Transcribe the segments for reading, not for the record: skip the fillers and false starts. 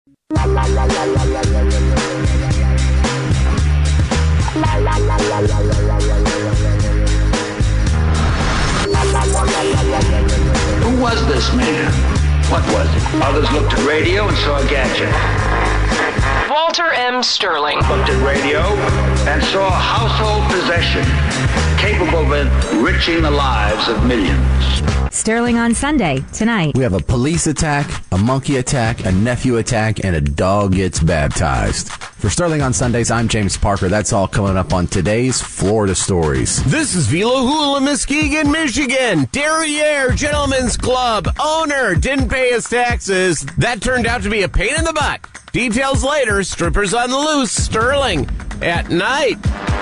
Who was this man? What was it? Others looked at radio and saw a gadget. Walter M. Sterling. Looked at radio and saw a household possession capable of enriching the lives of millions. Sterling on Sunday, tonight. We have a police attack, a monkey attack, a nephew attack, and a dog gets baptized. For Sterling on Sundays, I'm James Parker. That's all coming up on today's Florida Stories. This is Vila Hula, Muskegon, Michigan. Derriere Gentlemen's Club owner didn't pay his taxes. That turned out to be a pain in the butt. Details later. Strippers on the loose. Sterling at night.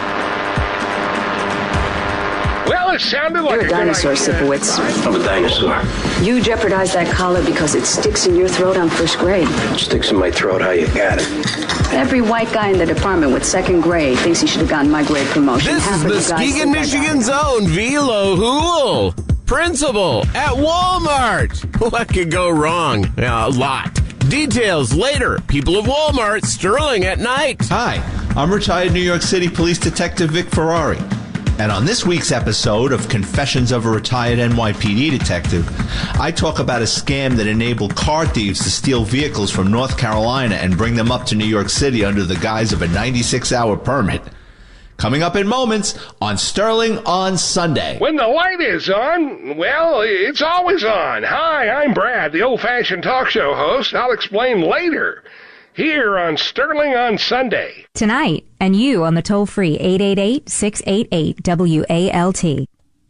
Well, it sounded like You're a dinosaur, Sipowicz. I'm a dinosaur. You jeopardized that collar because it sticks in your throat on first grade. Sticks in my throat, how you got it? Every white guy in the department with second grade thinks he should have gotten my grade promotion. This is Muskegon, Michigan's own Vila Hula, principal at Walmart. What could go wrong? A lot. Details later. People of Walmart, Sterling at night. Hi, I'm retired New York City Police Detective Vic Ferrari. And on this week's episode of Confessions of a Retired NYPD Detective, I talk about a scam that enabled car thieves to steal vehicles from North Carolina and bring them up to New York City under the guise of a 96-hour permit. Coming up in moments on Sterling on Sunday. When the light is on, well, it's always on. Hi, I'm Brad, the old-fashioned talk show host. I'll explain later. Here on Sterling on Sunday. Tonight, and you on the toll-free 888-688-WALT.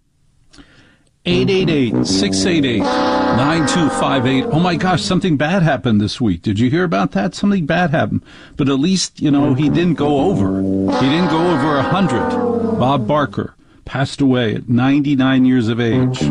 888-688-9258. Oh my gosh, something bad happened this week. Did you hear about that? Something bad happened. But at least, he didn't go over. He didn't go over 100. Bob Barker passed away at 99 years of age.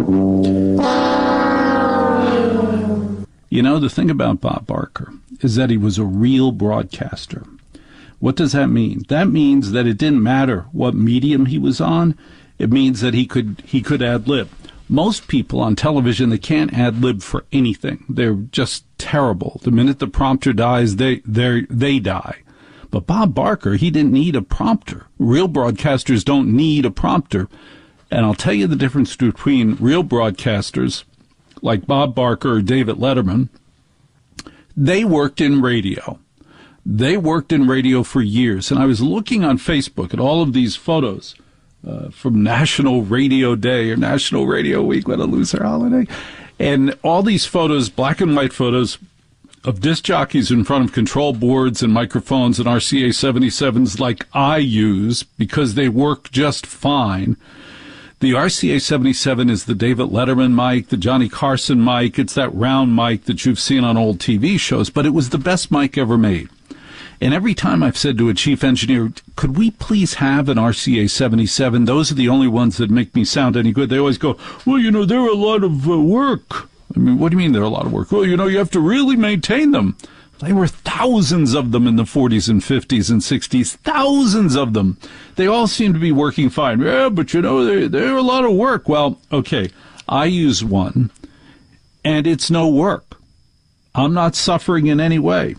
The thing about Bob Barker is that he was a real broadcaster. What does that mean? That means that it didn't matter what medium he was on. It means that he could ad-lib. Most people on television, they can't ad-lib for anything. They're just terrible. The minute the prompter dies, they die. But Bob Barker, he didn't need a prompter. Real broadcasters don't need a prompter. And I'll tell you the difference between real broadcasters like Bob Barker or David Letterman. They worked in radio. They worked in radio for years. And I was looking on Facebook at all of these photos from National Radio Day or National Radio Week, what a loser holiday. And all these photos, black and white photos, of disc jockeys in front of control boards and microphones and RCA 77s like I use because they work just fine. The RCA 77 is the David Letterman mic, the Johnny Carson mic. It's that round mic that you've seen on old TV shows, but it was the best mic ever made. And every time I've said to a chief engineer, could we please have an RCA 77? Those are the only ones that make me sound any good. They always go, well, they're a lot of work. I mean, what do you mean they're a lot of work? Well, you have to really maintain them. There were thousands of them in the 40s and 50s and 60s, thousands of them. They all seem to be working fine. Yeah, but they're a lot of work. Well, okay, I use one, and it's no work. I'm not suffering in any way.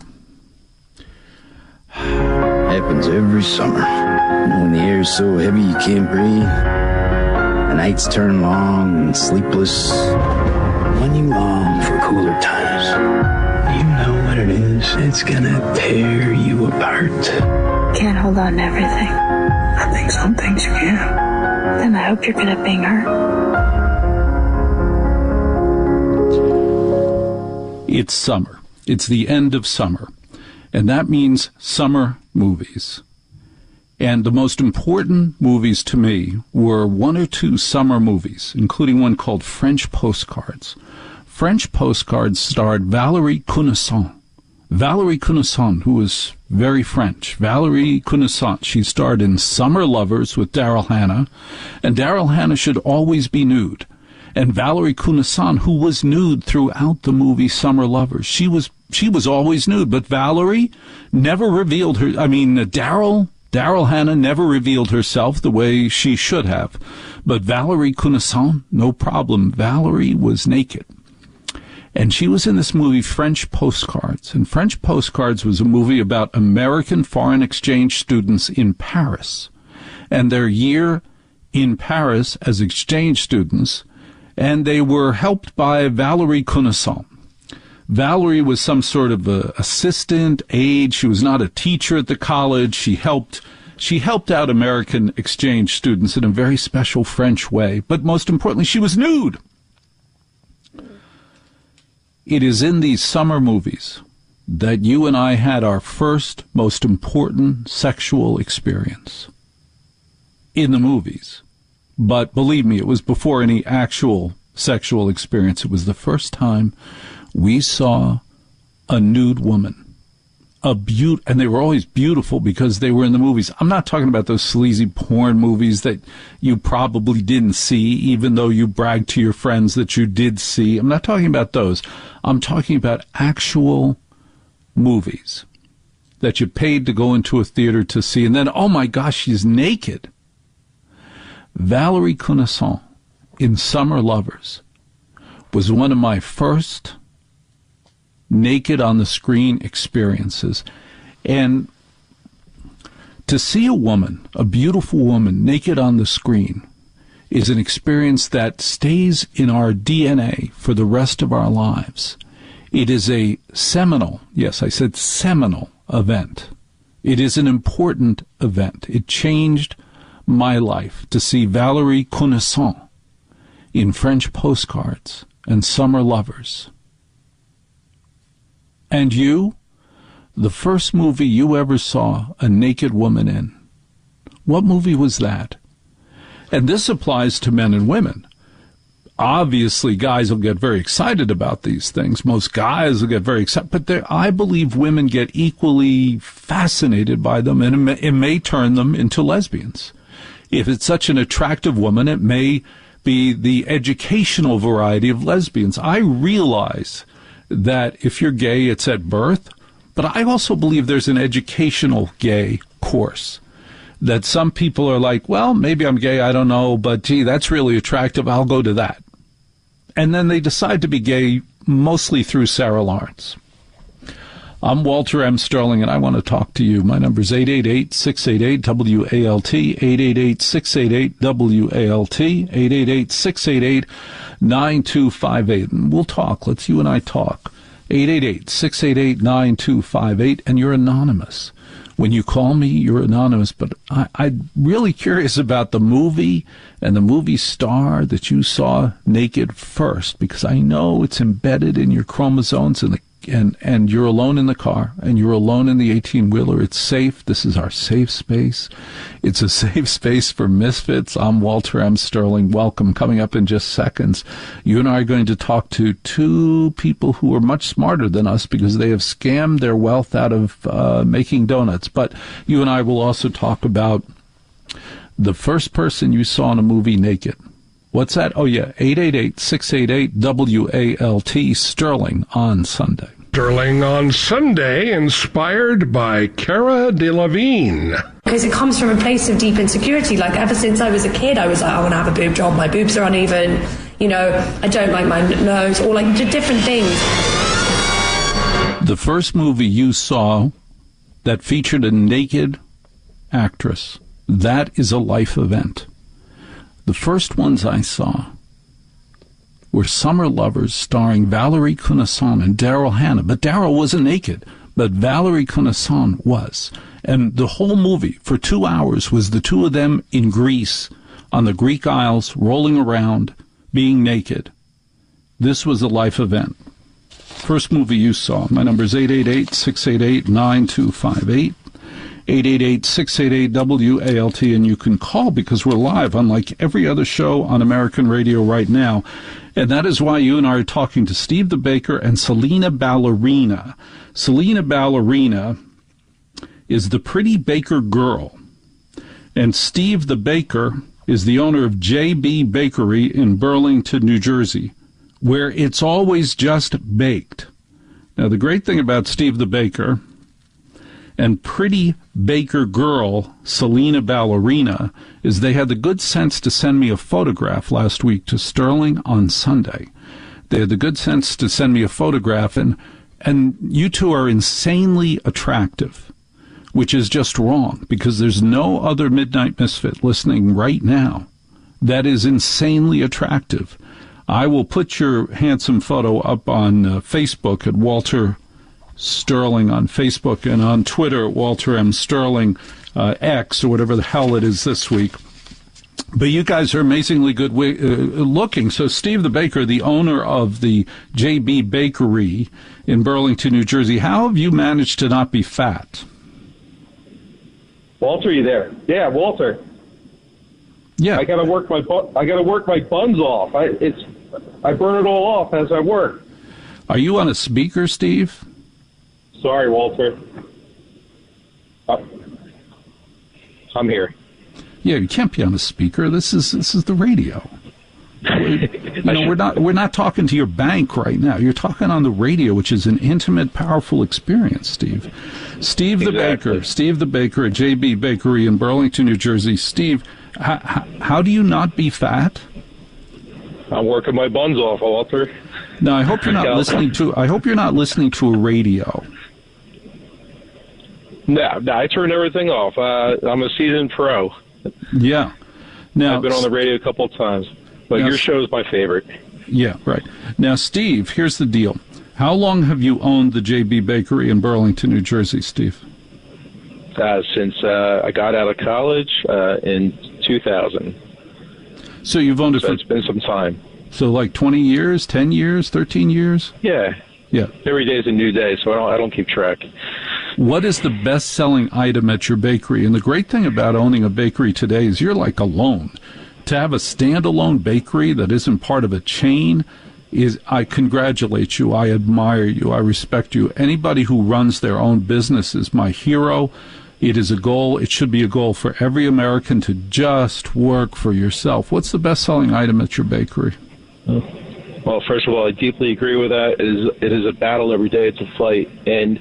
Happens every summer. When the air's so heavy you can't breathe. The nights turn long and sleepless. When you long for cooler times. You know what it is. It's gonna tear you apart. Can't hold on to everything. I think some things you can. Then I hope you're good at being hurt. It's summer. It's the end of summer. And that means summer movies. And the most important movies to me were one or two summer movies, including one called French Postcards. French Postcards starred Valérie Cunesson. Valérie Cunesson, who was very French. Valérie Cunesson, she starred in Summer Lovers with Daryl Hannah, and Daryl Hannah should always be nude. And Valérie Cunesson, who was nude throughout the movie Summer Lovers, she was always nude, but Valérie never revealed her. I mean, Daryl Hannah never revealed herself the way she should have. But Valérie Cunesson, no problem. Valérie was naked. And she was in this movie, French Postcards. And French Postcards was a movie about American foreign exchange students in Paris and their year in Paris as exchange students. And they were helped by Valérie Connesson. Valerie was some sort of a assistant, aide. She was not a teacher at the college. She helped out American exchange students in a very special French way. But most importantly, she was nude. It is in these summer movies that you and I had our first, most important sexual experience. In the movies. But believe me, it was before any actual sexual experience. It was the first time we saw a nude woman. And they were always beautiful because they were in the movies. I'm not talking about those sleazy porn movies that you probably didn't see, even though you bragged to your friends that you did see. I'm not talking about those. I'm talking about actual movies that you paid to go into a theater to see. And then, oh my gosh, she's naked. Valérie Connesson in Summer Lovers was one of my first naked on the screen experiences. And to see a woman, a beautiful woman, naked on the screen is an experience that stays in our DNA for the rest of our lives. It is a seminal, yes, I said seminal event. It is an important event. It changed my life to see Valérie Connesson in French Postcards and Summer Lovers. And you, the first movie you ever saw a naked woman in, what movie was that? And this applies to men and women. Obviously, guys will get very excited about these things. Most guys will get very excited. But I believe women get equally fascinated by them, and it may turn them into lesbians. If it's such an attractive woman, it may be the educational variety of lesbians. I realize that if you're gay, it's at birth, but I also believe there's an educational gay course. That some people are like, well, maybe I'm gay, I don't know, but gee, that's really attractive, I'll go to that. And then they decide to be gay mostly through Sarah Lawrence. I'm Walter M. Sterling, and I want to talk to you. My number is 888-688-WALT, 888-688-WALT, 888-688-9258. And we'll talk. Let's you and I talk. 888-688-9258, and you're anonymous. When you call me, you're anonymous, but I'm really curious about the movie and the movie star that you saw naked first, because I know it's embedded in your chromosomes and you're alone in the car, and you're alone in the 18-wheeler. It's safe. This is our safe space. It's a safe space for misfits. I'm Walter M. Sterling. Welcome. Coming up in just seconds, you and I are going to talk to two people who are much smarter than us because they have scammed their wealth out of making donuts. But you and I will also talk about the first person you saw in a movie naked. What's that? Oh, yeah, 888-688-WALT, Sterling on Sunday. Sterling on Sunday, inspired by Cara Delevingne. Because it comes from a place of deep insecurity. Like, ever since I was a kid, I was like, I want to have a boob job. My boobs are uneven. You know, I don't like my nose. Or, like, different things. The first movie you saw that featured a naked actress, that is a life event. The first ones I saw were Summer Lovers, starring Valérie Connesson and Daryl Hannah. But Daryl wasn't naked, but Valérie Connesson was. And the whole movie, for 2 hours, was the two of them in Greece, on the Greek Isles, rolling around, being naked. This was a life event. First movie you saw. My number is 888-688-9258. 888-688-WALT, and you can call because we're live, unlike every other show on American radio right now. And that is why you and I are talking to Steve the Baker and Selena Ballerina. Selena Ballerina is the Pretty Baker Girl, and Steve the Baker is the owner of JB Bakery in Burlington, New Jersey, where it's always just baked. Now, the great thing about Steve the Baker and Pretty Baker Girl, Selena Ballerina, is they had the good sense to send me a photograph last week to Sterling on Sunday. They had the good sense to send me a photograph, and you two are insanely attractive, which is just wrong, because there's no other Midnight Misfit listening right now that is insanely attractive. I will put your handsome photo up on Facebook at Walter Sterling on Facebook, and on Twitter at Walter M. Sterling X, or whatever the hell it is this week. But you guys are amazingly good looking. So Steve the Baker, the owner of the J.B. Bakery in Burlington, New Jersey, how have you managed to not be fat? Walter, you there? Yeah, Walter. Yeah. I gotta work my buns off. I burn it all off as I work. Are you on a speaker, Steve? Sorry, Walter. I'm here. Yeah, you can't be on a speaker. This is the radio. We're not talking to your bank right now. You're talking on the radio, which is an intimate, powerful experience, Steve. Steve the Baker. Steve the Baker at J.B. Bakery in Burlington, New Jersey. Steve, how do you not be fat? I'm working my buns off, Walter. No, I hope you're not listening to. I hope you're not listening to a radio. No, I turned everything off. I'm a seasoned pro. Yeah. Now I've been on the radio a couple of times, but your show is my favorite. Yeah, right. Now, Steve, here's the deal. How long have you owned the J.B. Bakery in Burlington, New Jersey, Steve? Since I got out of college in 2000. So you've owned it for... It's been some time. So like 20 years, 10 years, 13 years? Yeah. Yeah. Every day is a new day, so I don't keep track. What is the best-selling item at your bakery? And the great thing about owning a bakery today is you're like alone. To have a standalone bakery that isn't part of a chain I congratulate you, I admire you, I respect you. Anybody who runs their own business is my hero. It is a goal. It should be a goal for every American to just work for yourself. What's the best-selling item at your bakery? Well, first of all, I deeply agree with that. It is a battle every day. It's a fight. And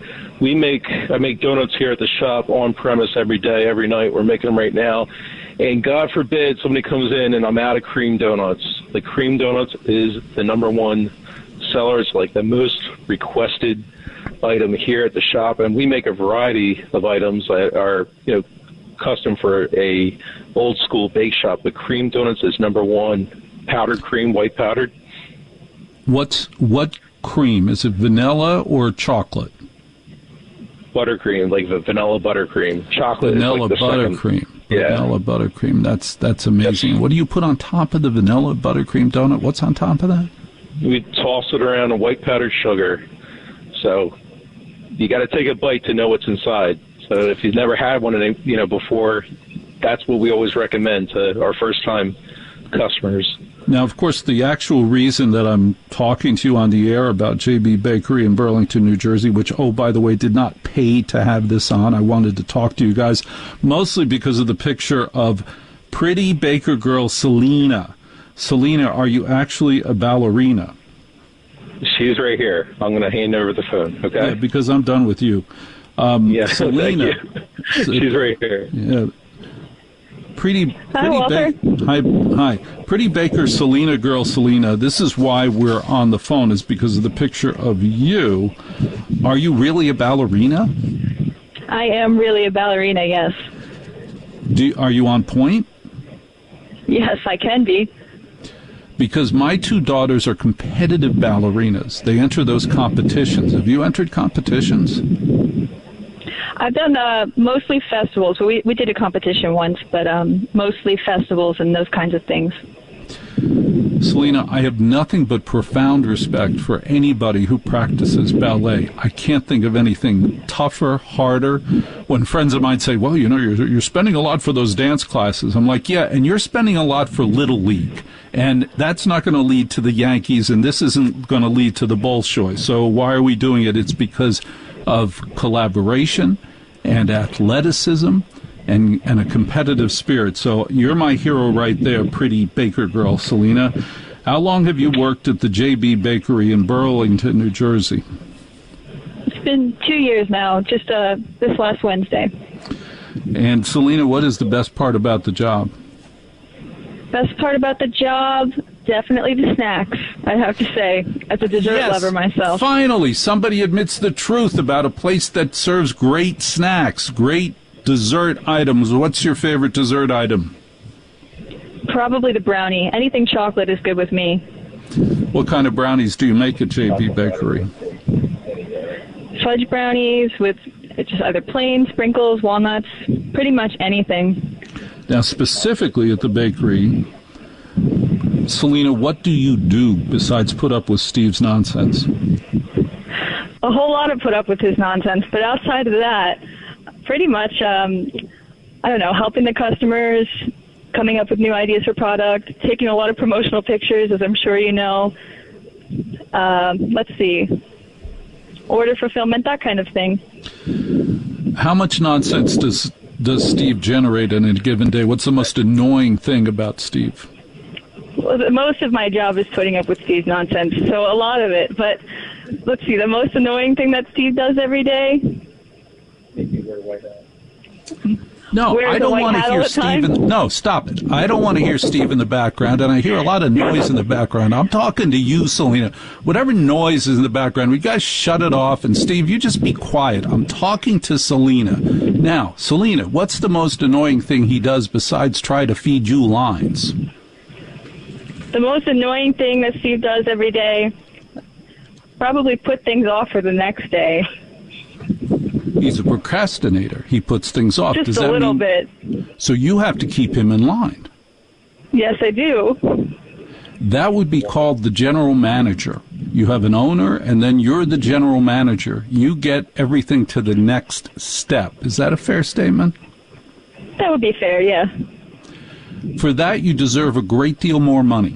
I make donuts here at the shop on premise every day, every night. We're making them right now. And God forbid somebody comes in and I'm out of cream donuts. The cream donuts is the number one seller. It's like the most requested item here at the shop. And we make a variety of items that are, custom for a old school bake shop. The cream donuts is number one. Powdered cream, white powdered. What cream? Is it vanilla or chocolate? Buttercream, like the vanilla buttercream. Chocolate vanilla is like the buttercream. Second. Yeah. Vanilla buttercream. That's amazing. Yes. What do you put on top of the vanilla buttercream donut? What's on top of that? We toss it around in white powdered sugar. So you got to take a bite to know what's inside. So if you've never had one, before, that's what we always recommend to our first time customers. Now, of course, the actual reason that I'm talking to you on the air about J.B. Bakery in Burlington, New Jersey, which, oh, by the way, did not pay to have this on. I wanted to talk to you guys mostly because of the picture of pretty baker girl Selena. Selena, are you actually a ballerina? She's right here. I'm going to hand over the phone, okay? Yeah, because I'm done with you. Selena. Thank you. She's right here. Yeah. Pretty Walter. Hi. Pretty baker Selena girl Selena. This is why we're on the phone, is because of the picture of you. Are you really a ballerina? I am really a ballerina, yes. Are you on point? Yes, I can be. Because my two daughters are competitive ballerinas. They enter those competitions. Have you entered competitions? I've done mostly festivals. We did a competition once, but mostly festivals and those kinds of things. Selena, I have nothing but profound respect for anybody who practices ballet. I can't think of anything tougher, harder. When friends of mine say, well, you're spending a lot for those dance classes. I'm like, yeah, and you're spending a lot for Little League. And that's not going to lead to the Yankees, and this isn't going to lead to the Bolshoi. So why are we doing it? It's because of collaboration and athleticism and a competitive spirit. So you're my hero right there, pretty baker girl, Selena. How long have you worked at the J.B. Bakery in Burlington, New Jersey? It's been 2 years now, just this last Wednesday. And Selena, what is the best part about the job? Best part about the job, Definitely the snacks, I have to say, as a dessert lover myself. Finally, somebody admits the truth about a place that serves great snacks, great dessert items. What's your favorite dessert item? Probably the brownie. Anything chocolate is good with me. What kind of brownies do you make at JB Bakery? Fudge brownies with just either plain, sprinkles, walnuts, pretty much anything. Now, specifically at the bakery, Selena, what do you do besides put up with Steve's nonsense? A whole lot of put up with his nonsense, but outside of that, pretty much, helping the customers, coming up with new ideas for product, taking a lot of promotional pictures, as I'm sure you know. Let's see. Order fulfillment, that kind of thing. How much nonsense does Steve generate in a given day? What's the most annoying thing about Steve? Well, most of my job is putting up with Steve's nonsense, so a lot of it. But let's see, the most annoying thing that Steve does every day? No, I don't want to hear Steve. No, stop it. I don't want to hear Steve in the background, and I hear a lot of noise in the background. I'm talking to you, Selena. Whatever noise is in the background, we guys shut it off. And Steve, you just be quiet. I'm talking to Selena. Now, Selena, what's the most annoying thing he does besides try to feed you lines? The most annoying thing that Steve does every day, probably put things off for the next day. He's a procrastinator. He puts things off. Just a little bit. So you have to keep him in line. Yes, I do. That would be called the general manager. You have an owner, and then you're the general manager. You get everything to the next step. Is that a fair statement? That would be fair, yeah. For that, you deserve a great deal more money.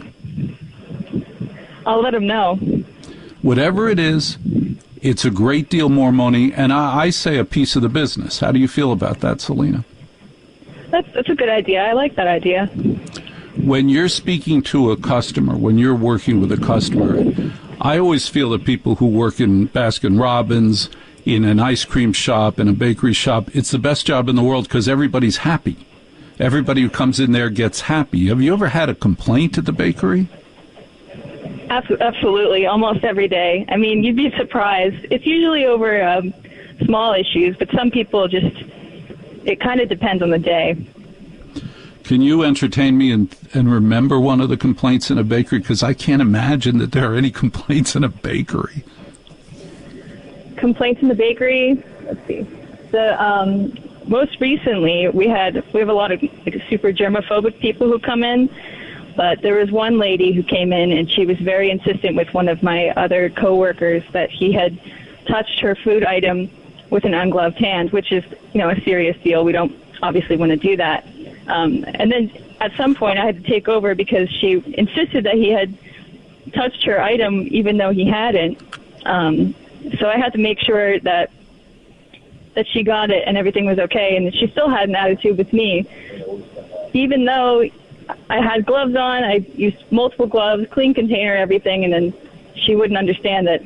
I'll let him know. Whatever it is, it's a great deal more money, and I say a piece of the business. How do you feel about that, Selena? That's a good idea. I like that idea. When you're speaking to a customer, when you're working with a customer, I always feel that people who work in Baskin-Robbins, in an ice cream shop, in a bakery shop, it's the best job in the world because everybody's happy. Everybody who comes in there gets happy. Have you ever had a complaint at the bakery? Absolutely, almost every day. I mean, you'd be surprised. It's usually over small issues, but some people it kind of depends on the day. Can you entertain me and remember one of the complaints in a bakery? Because I can't imagine that there are any complaints in a bakery. Complaints in the bakery? Let's see. Most recently, we have a lot of super germophobic people who come in. But there was one lady who came in, and she was very insistent with one of my other coworkers that he had touched her food item with an ungloved hand, which is, a serious deal. We don't obviously want to do that. And then at some point, I had to take over because she insisted that he had touched her item even though he hadn't. So I had to make sure that she got it and everything was okay. And she still had an attitude with me, even though I had gloves on, I used multiple gloves, clean container, everything, and then she wouldn't understand that.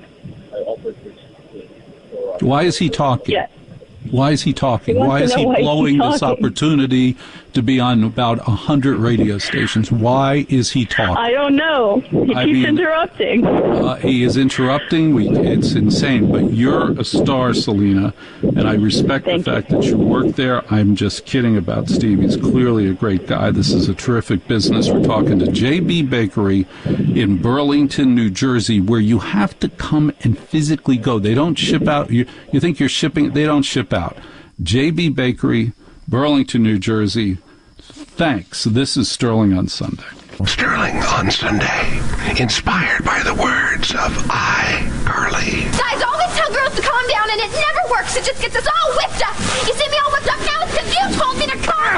Why is he talking? Yeah. Why is he talking? Why is he blowing this opportunity to be on about 100 radio stations? Why is he talking? I don't know. He keeps interrupting. He is interrupting. It's insane. But you're a star, Selena, and I respect the fact that you work there. I'm just kidding about Steve. He's clearly a great guy. This is a terrific business. We're talking to JB Bakery in Burlington, New Jersey, where you have to come and physically go. They don't ship out. You think you're shipping? They don't ship out. JB Bakery, Burlington, New Jersey. Thanks. This is Sterling on Sunday. Sterling on Sunday, inspired by the words of iCarly. Guys always tell girls to calm down, and it never works. It just gets us all whipped up. You see me all whipped up now? It's because you told me to calm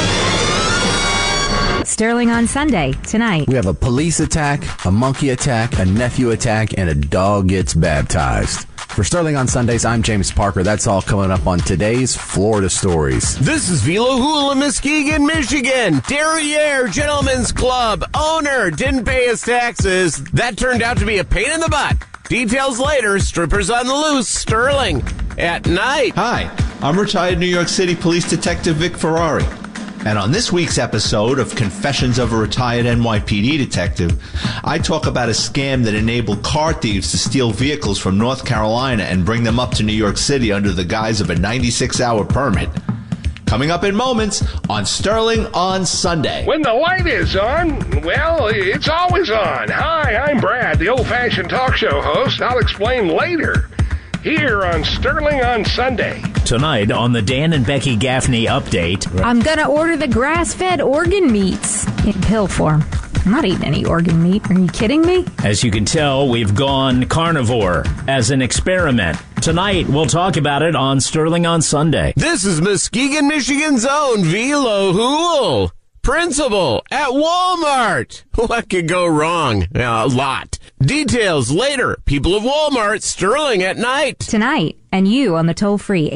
down. Sterling on Sunday, tonight. We have a police attack, a monkey attack, a nephew attack, and a dog gets baptized. For Sterling on Sundays, I'm James Parker. That's all coming up on today's Florida Stories. This is Vila Hula, Muskegon, Michigan. Derriere Gentlemen's Club owner didn't pay his taxes. That turned out to be a pain in the butt. Details later. Strippers on the loose. Sterling at night. Hi, I'm retired New York City Police Detective Vic Ferrari. And on this week's episode of Confessions of a Retired NYPD Detective, I talk about a scam that enabled car thieves to steal vehicles from North Carolina and bring them up to New York City under the guise of a 96-hour permit. Coming up in moments on Sterling on Sunday. When the light is on, well, it's always on. Hi, I'm Brad, the old-fashioned talk show host. I'll explain later. Here on Sterling on Sunday. Tonight on the Dan and Becky Gaffney update. I'm going to order the grass-fed organ meats in pill form. I'm not eating any organ meat. Are you kidding me? As you can tell, we've gone carnivore as an experiment. Tonight, we'll talk about it on Sterling on Sunday. This is Muskegon, Michigan's own Velo Hool, principal at Walmart. What could go wrong? A lot. Details later. People of Walmart, Sterling at night. Tonight, and you on the toll-free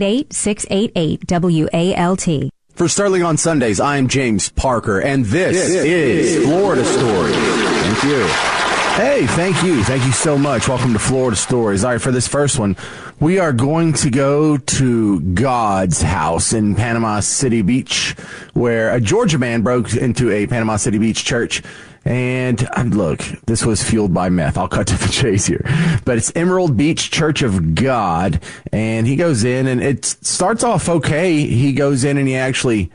888-688-WALT. For Sterling on Sundays, I'm James Parker, and this is Florida Stories. Thank you. Hey, thank you. Thank you so much. Welcome to Florida Stories. All right, for this first one, we are going to go to God's house in Panama City Beach, where a Georgia man broke into a Panama City Beach church. And look, this was fueled by meth. I'll cut to the chase here. But it's Emerald Beach Church of God. And he goes in, and it starts off okay. He goes in and he actually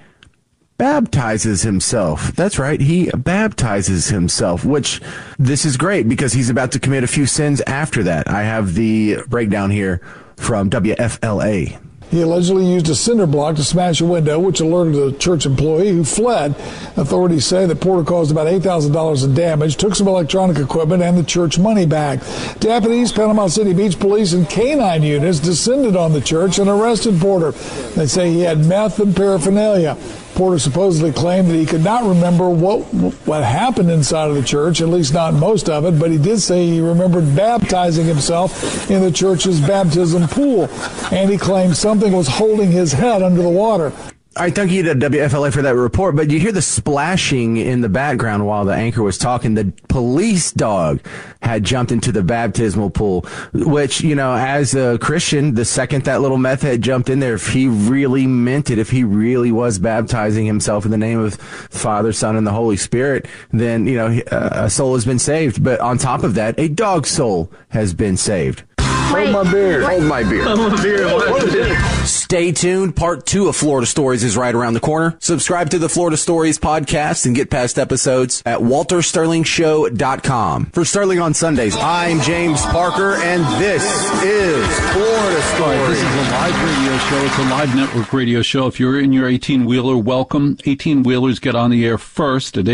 baptizes himself. That's right. He baptizes himself, which this is great because he's about to commit a few sins after that. I have the breakdown here from WFLA. He allegedly used a cinder block to smash a window, which alerted a church employee who fled. Authorities say that Porter caused about $8,000 in damage, took some electronic equipment and the church money back. Deputies, Panama City Beach Police, and canine units descended on the church and arrested Porter. They say he had meth and paraphernalia. Porter supposedly claimed that he could not remember what happened inside of the church, at least not most of it, but he did say he remembered baptizing himself in the church's baptism pool, and he claimed something was holding his head under the water. All right, thank you to WFLA for that report, but you hear the splashing in the background while the anchor was talking. The police dog had jumped into the baptismal pool, which, you know, as a Christian, the second that little meth head jumped in there, if he really meant it, if he really was baptizing himself in the name of Father, Son, and the Holy Spirit, then, you know, a soul has been saved. But on top of that, a dog soul has been saved. Hold my beer. Hold my beer. Hold my beer. What is it? Stay tuned. Part 2 of Florida Stories is right around the corner. Subscribe to the Florida Stories podcast and get past episodes at WalterSterlingShow.com. For Sterling on Sundays, I'm James Parker, and this is Florida Stories. This is a live radio show. It's a live network radio show. If you're in your 18-wheeler, welcome. 18-wheelers get on the air first at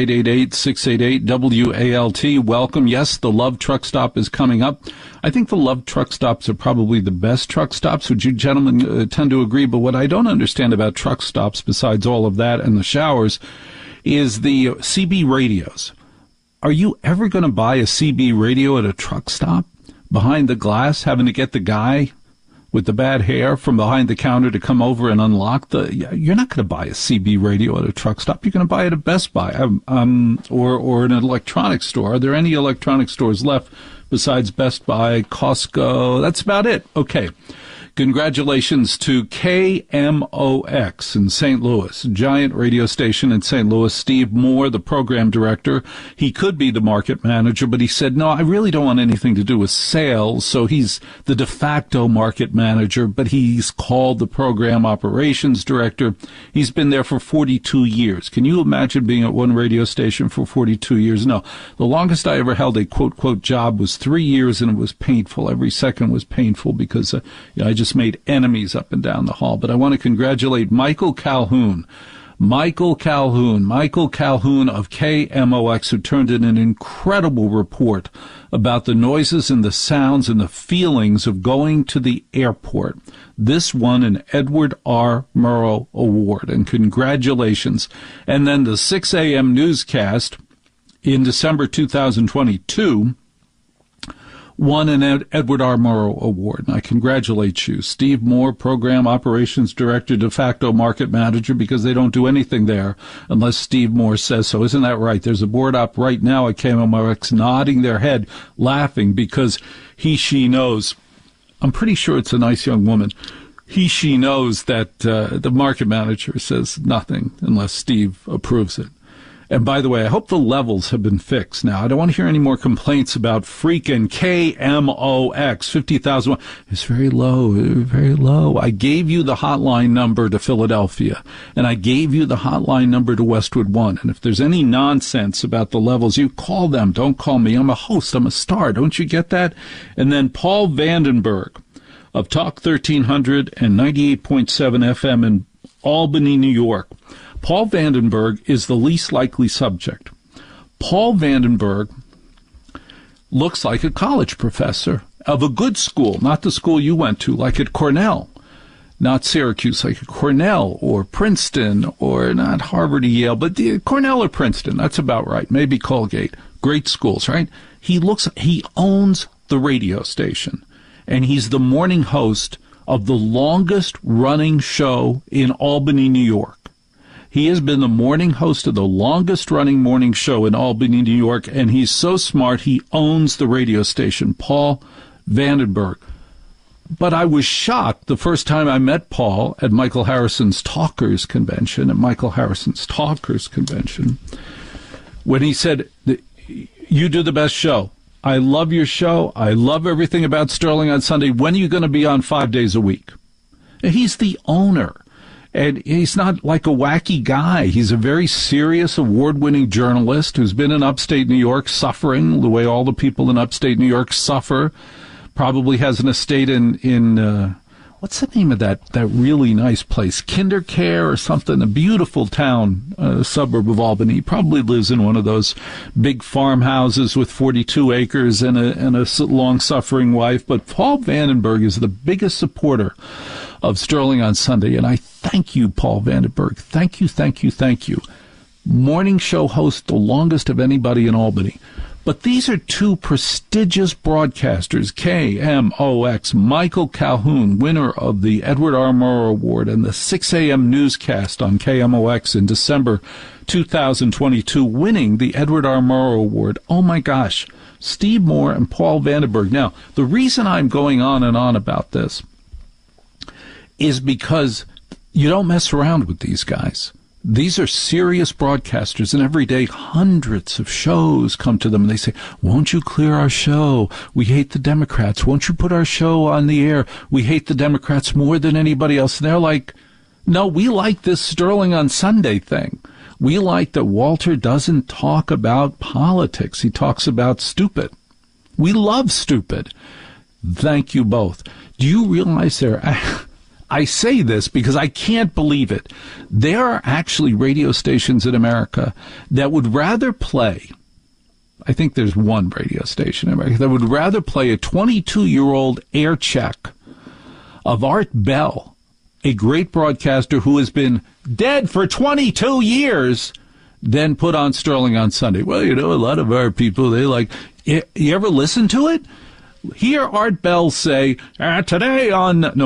888-688-WALT. Welcome. Yes, the Love Truck Stop is coming up. I think the Love Truck Stops are probably the best truck stops. Would you gentlemen tend to agree? But what I don't understand about truck stops, besides all of that and the showers, is the CB radios. Are you ever going to buy a CB radio at a truck stop? Behind the glass, having to get the guy with the bad hair from behind the counter to come over and unlock the... You're not going to buy a CB radio at a truck stop. You're going to buy it at Best Buy or an electronics store. Are there any electronic stores left besides Best Buy, Costco? That's about it. Okay. Congratulations to KMOX in St. Louis, giant radio station in St. Louis. Steve Moore, the program director. He could be the market manager, but he said, no, I really don't want anything to do with sales. So he's the de facto market manager, but he's called the program operations director. He's been there for 42 years. Can you imagine being at one radio station for 42 years? No. The longest I ever held a quote job was 3 years, and it was painful. Every second was painful because I just made enemies up and down the hall. But I want to congratulate Michael Calhoun of KMOX, who turned in an incredible report about the noises and the sounds and the feelings of going to the airport. This won an Edward R. Murrow Award, and congratulations. And then the 6 a.m. newscast in December 2022 won an Edward R. Murrow Award, and I congratulate you. Steve Moore, Program Operations Director, de facto Market Manager, because they don't do anything there unless Steve Moore says so. Isn't that right? There's a board op right now at KMOX nodding their head, laughing, because she knows. I'm pretty sure it's a nice young woman she knows that the market manager says nothing unless Steve approves it. And by the way, I hope the levels have been fixed now. I don't want to hear any more complaints about freaking KMOX 50,000. It's very low, very low. I gave you the hotline number to Philadelphia, and I gave you the hotline number to Westwood One. And if there's any nonsense about the levels, you call them. Don't call me. I'm a host. I'm a star. Don't you get that? And then Paul Vandenberg of Talk 1300 and 98.7 FM in Albany, New York. Paul Vandenberg is the least likely subject. Paul Vandenberg looks like a college professor of a good school, not the school you went to, like at Cornell, not Syracuse, like at Cornell or Princeton or not Harvard or Yale, but Cornell or Princeton. That's about right. Maybe Colgate. Great schools, right? He owns the radio station, and he's the morning host of the longest running show in Albany, New York. He has been the morning host of the longest-running morning show in Albany, New York, and he's so smart he owns the radio station, Paul Vandenberg. But I was shocked the first time I met Paul at Michael Harrison's Talkers Convention, when he said, "You do the best show. I love your show. I love everything about Sterling on Sunday. When are you going to be on 5 days a week?" And he's the owner. And he's not like a wacky guy. He's a very serious, award-winning journalist who's been in upstate New York suffering the way all the people in upstate New York suffer. Probably has an estate in what's the name of that really nice place? KinderCare or something, a beautiful town, suburb of Albany. He probably lives in one of those big farmhouses with 42 acres and a long-suffering wife. But Paul Vandenberg is the biggest supporter of Sterling on Sunday, and I thank you, Paul Vandenberg. Thank you, thank you, thank you. Morning show host, the longest of anybody in Albany. But these are two prestigious broadcasters, KMOX, Michael Calhoun, winner of the Edward R. Murrow Award and the 6 a.m. newscast on KMOX in December 2022, winning the Edward R. Murrow Award. Oh, my gosh. Steve Moore and Paul Vandenberg. Now, the reason I'm going on and on about this is because you don't mess around with these guys. These are serious broadcasters, and every day hundreds of shows come to them, and they say, "Won't you clear our show? We hate the Democrats. Won't you put our show on the air? We hate the Democrats more than anybody else." And they're like, "No, we like this Sterling on Sunday thing. We like that Walter doesn't talk about politics. He talks about stupid. We love stupid." Thank you both. Do you realize I say this because I can't believe it. There are actually radio stations in America that would rather play, I think there's one radio station in America, that would rather play a 22-year-old air check of Art Bell, a great broadcaster who has been dead for 22 years, than put on Sterling on Sunday. Well, you know, a lot of our people, they like, you ever listen to it? Hear Art Bell say, today on the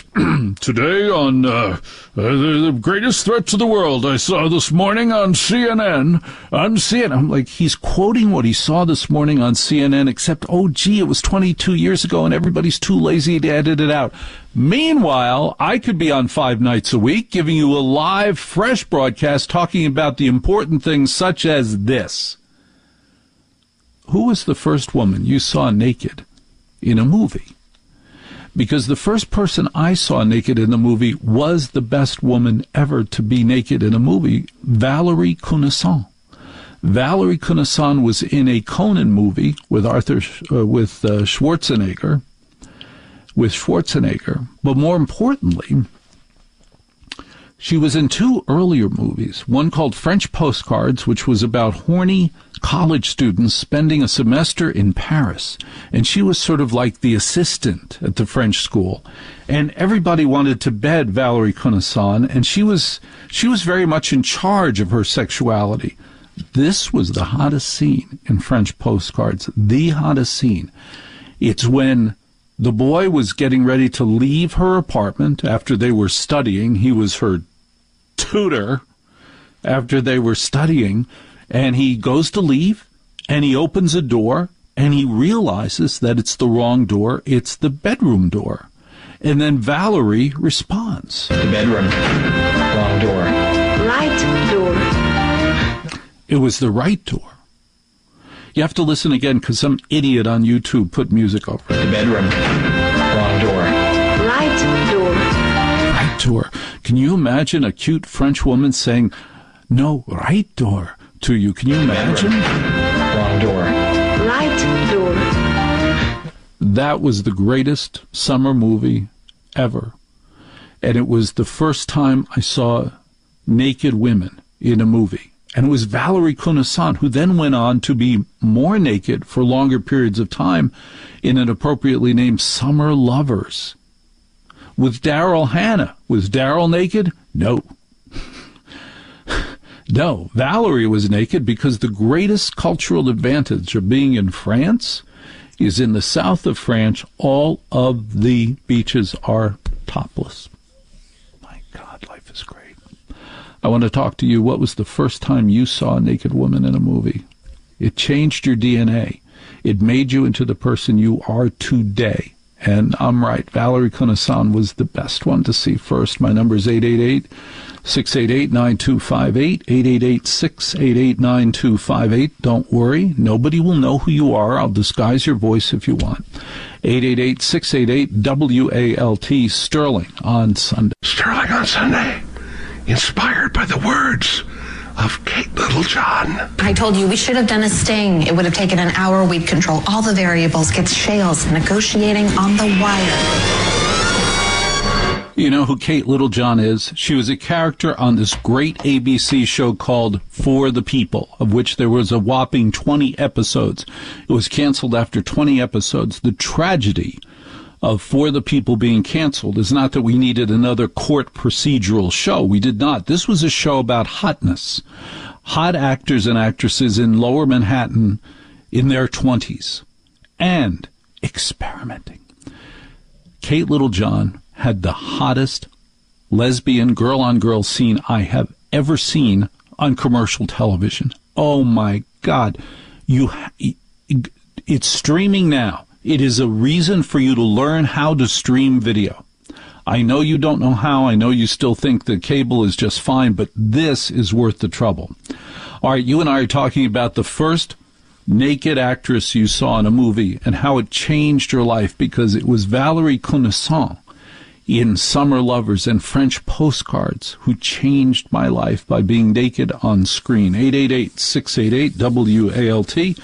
greatest threat to the world I saw this morning on CNN. I'm like, he's quoting what he saw this morning on CNN, except, oh, gee, it was 22 years ago and everybody's too lazy to edit it out. Meanwhile, I could be on 5 nights a week giving you a live, fresh broadcast talking about the important things such as this. Who was the first woman you saw naked in a movie? Because the first person I saw naked in a movie was the best woman ever to be naked in a movie, Valerie Connisson. Valerie Connisson was in a Conan movie with Schwarzenegger. But more importantly, she was in 2 earlier movies, one called French Postcards, which was about horny college students spending a semester in Paris. And she was sort of like the assistant at the French school. And everybody wanted to bed Valerie Connisson, and she was very much in charge of her sexuality. This was the hottest scene in French Postcards, the hottest scene. It's when the boy was getting ready to leave her apartment after they were studying. He was her tutor after they were studying, and he goes to leave, and he opens a door, and he realizes that it's the wrong door. It's the bedroom door. And then Valerie responds. The bedroom. Wrong door. Right door. It was the right door. You have to listen again because some idiot on YouTube put music over it. The bedroom. Wrong door. Right door. Right door. Can you imagine a cute French woman saying, no, right door to you? Can you imagine? Wrong door. Right door. That was the greatest summer movie ever. And it was the first time I saw naked women in a movie. And it was Valerie Conasant, who then went on to be more naked for longer periods of time in an appropriately named Summer Lovers. With Daryl Hannah. Was Daryl naked? No. No, Valerie was naked because the greatest cultural advantage of being in France is in the south of France, all of the beaches are topless. My God, life is great. I want to talk to you. What was the first time you saw a naked woman in a movie? It changed your DNA. It made you into the person you are today. And I'm right. Valerie Conasant was the best one to see first. My number is 888-688-9258, 888-688-9258. Don't worry. Nobody will know who you are. I'll disguise your voice if you want. 888-688-WALT, Sterling on Sunday. Sterling on Sunday. Inspired by the words of Kate Littlejohn. I told you we should have done a sting. It would have taken an hour. We'd control all the variables, get Shales negotiating on the wire. You know who Kate Littlejohn is? She was a character on this great ABC show called For the People, of which there was a whopping 20 episodes. It was canceled after 20 episodes. The tragedy of For the People being canceled is not that we needed another court procedural show. We did not. This was a show about hotness. Hot actors and actresses in lower Manhattan in their 20s. And experimenting. Kate Littlejohn had the hottest lesbian girl-on-girl scene I have ever seen on commercial television. Oh, my God. It's streaming now. It is a reason for you to learn how to stream video. I know you don't know how. I know you still think that cable is just fine, but this is worth the trouble. All right, you and I are talking about the first naked actress you saw in a movie and how it changed your life, because it was Valerie Conasant in Summer Lovers and French Postcards who changed my life by being naked on screen. 888-688-WALT.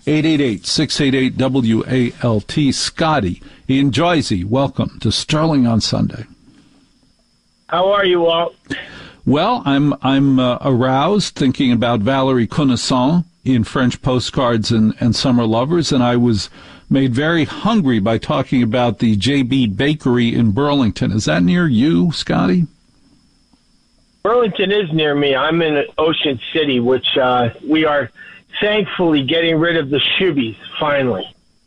888-688-WALT. Scotty in Jersey, welcome to Sterling on Sunday. How are you, Walt? Well, I'm aroused thinking about Valerie Conasant in French Postcards and Summer Lovers, and I was made very hungry by talking about the J.B. Bakery in Burlington. Is that near you, Scotty? Burlington is near me. I'm in Ocean City, which we are thankfully getting rid of the shoobies, finally.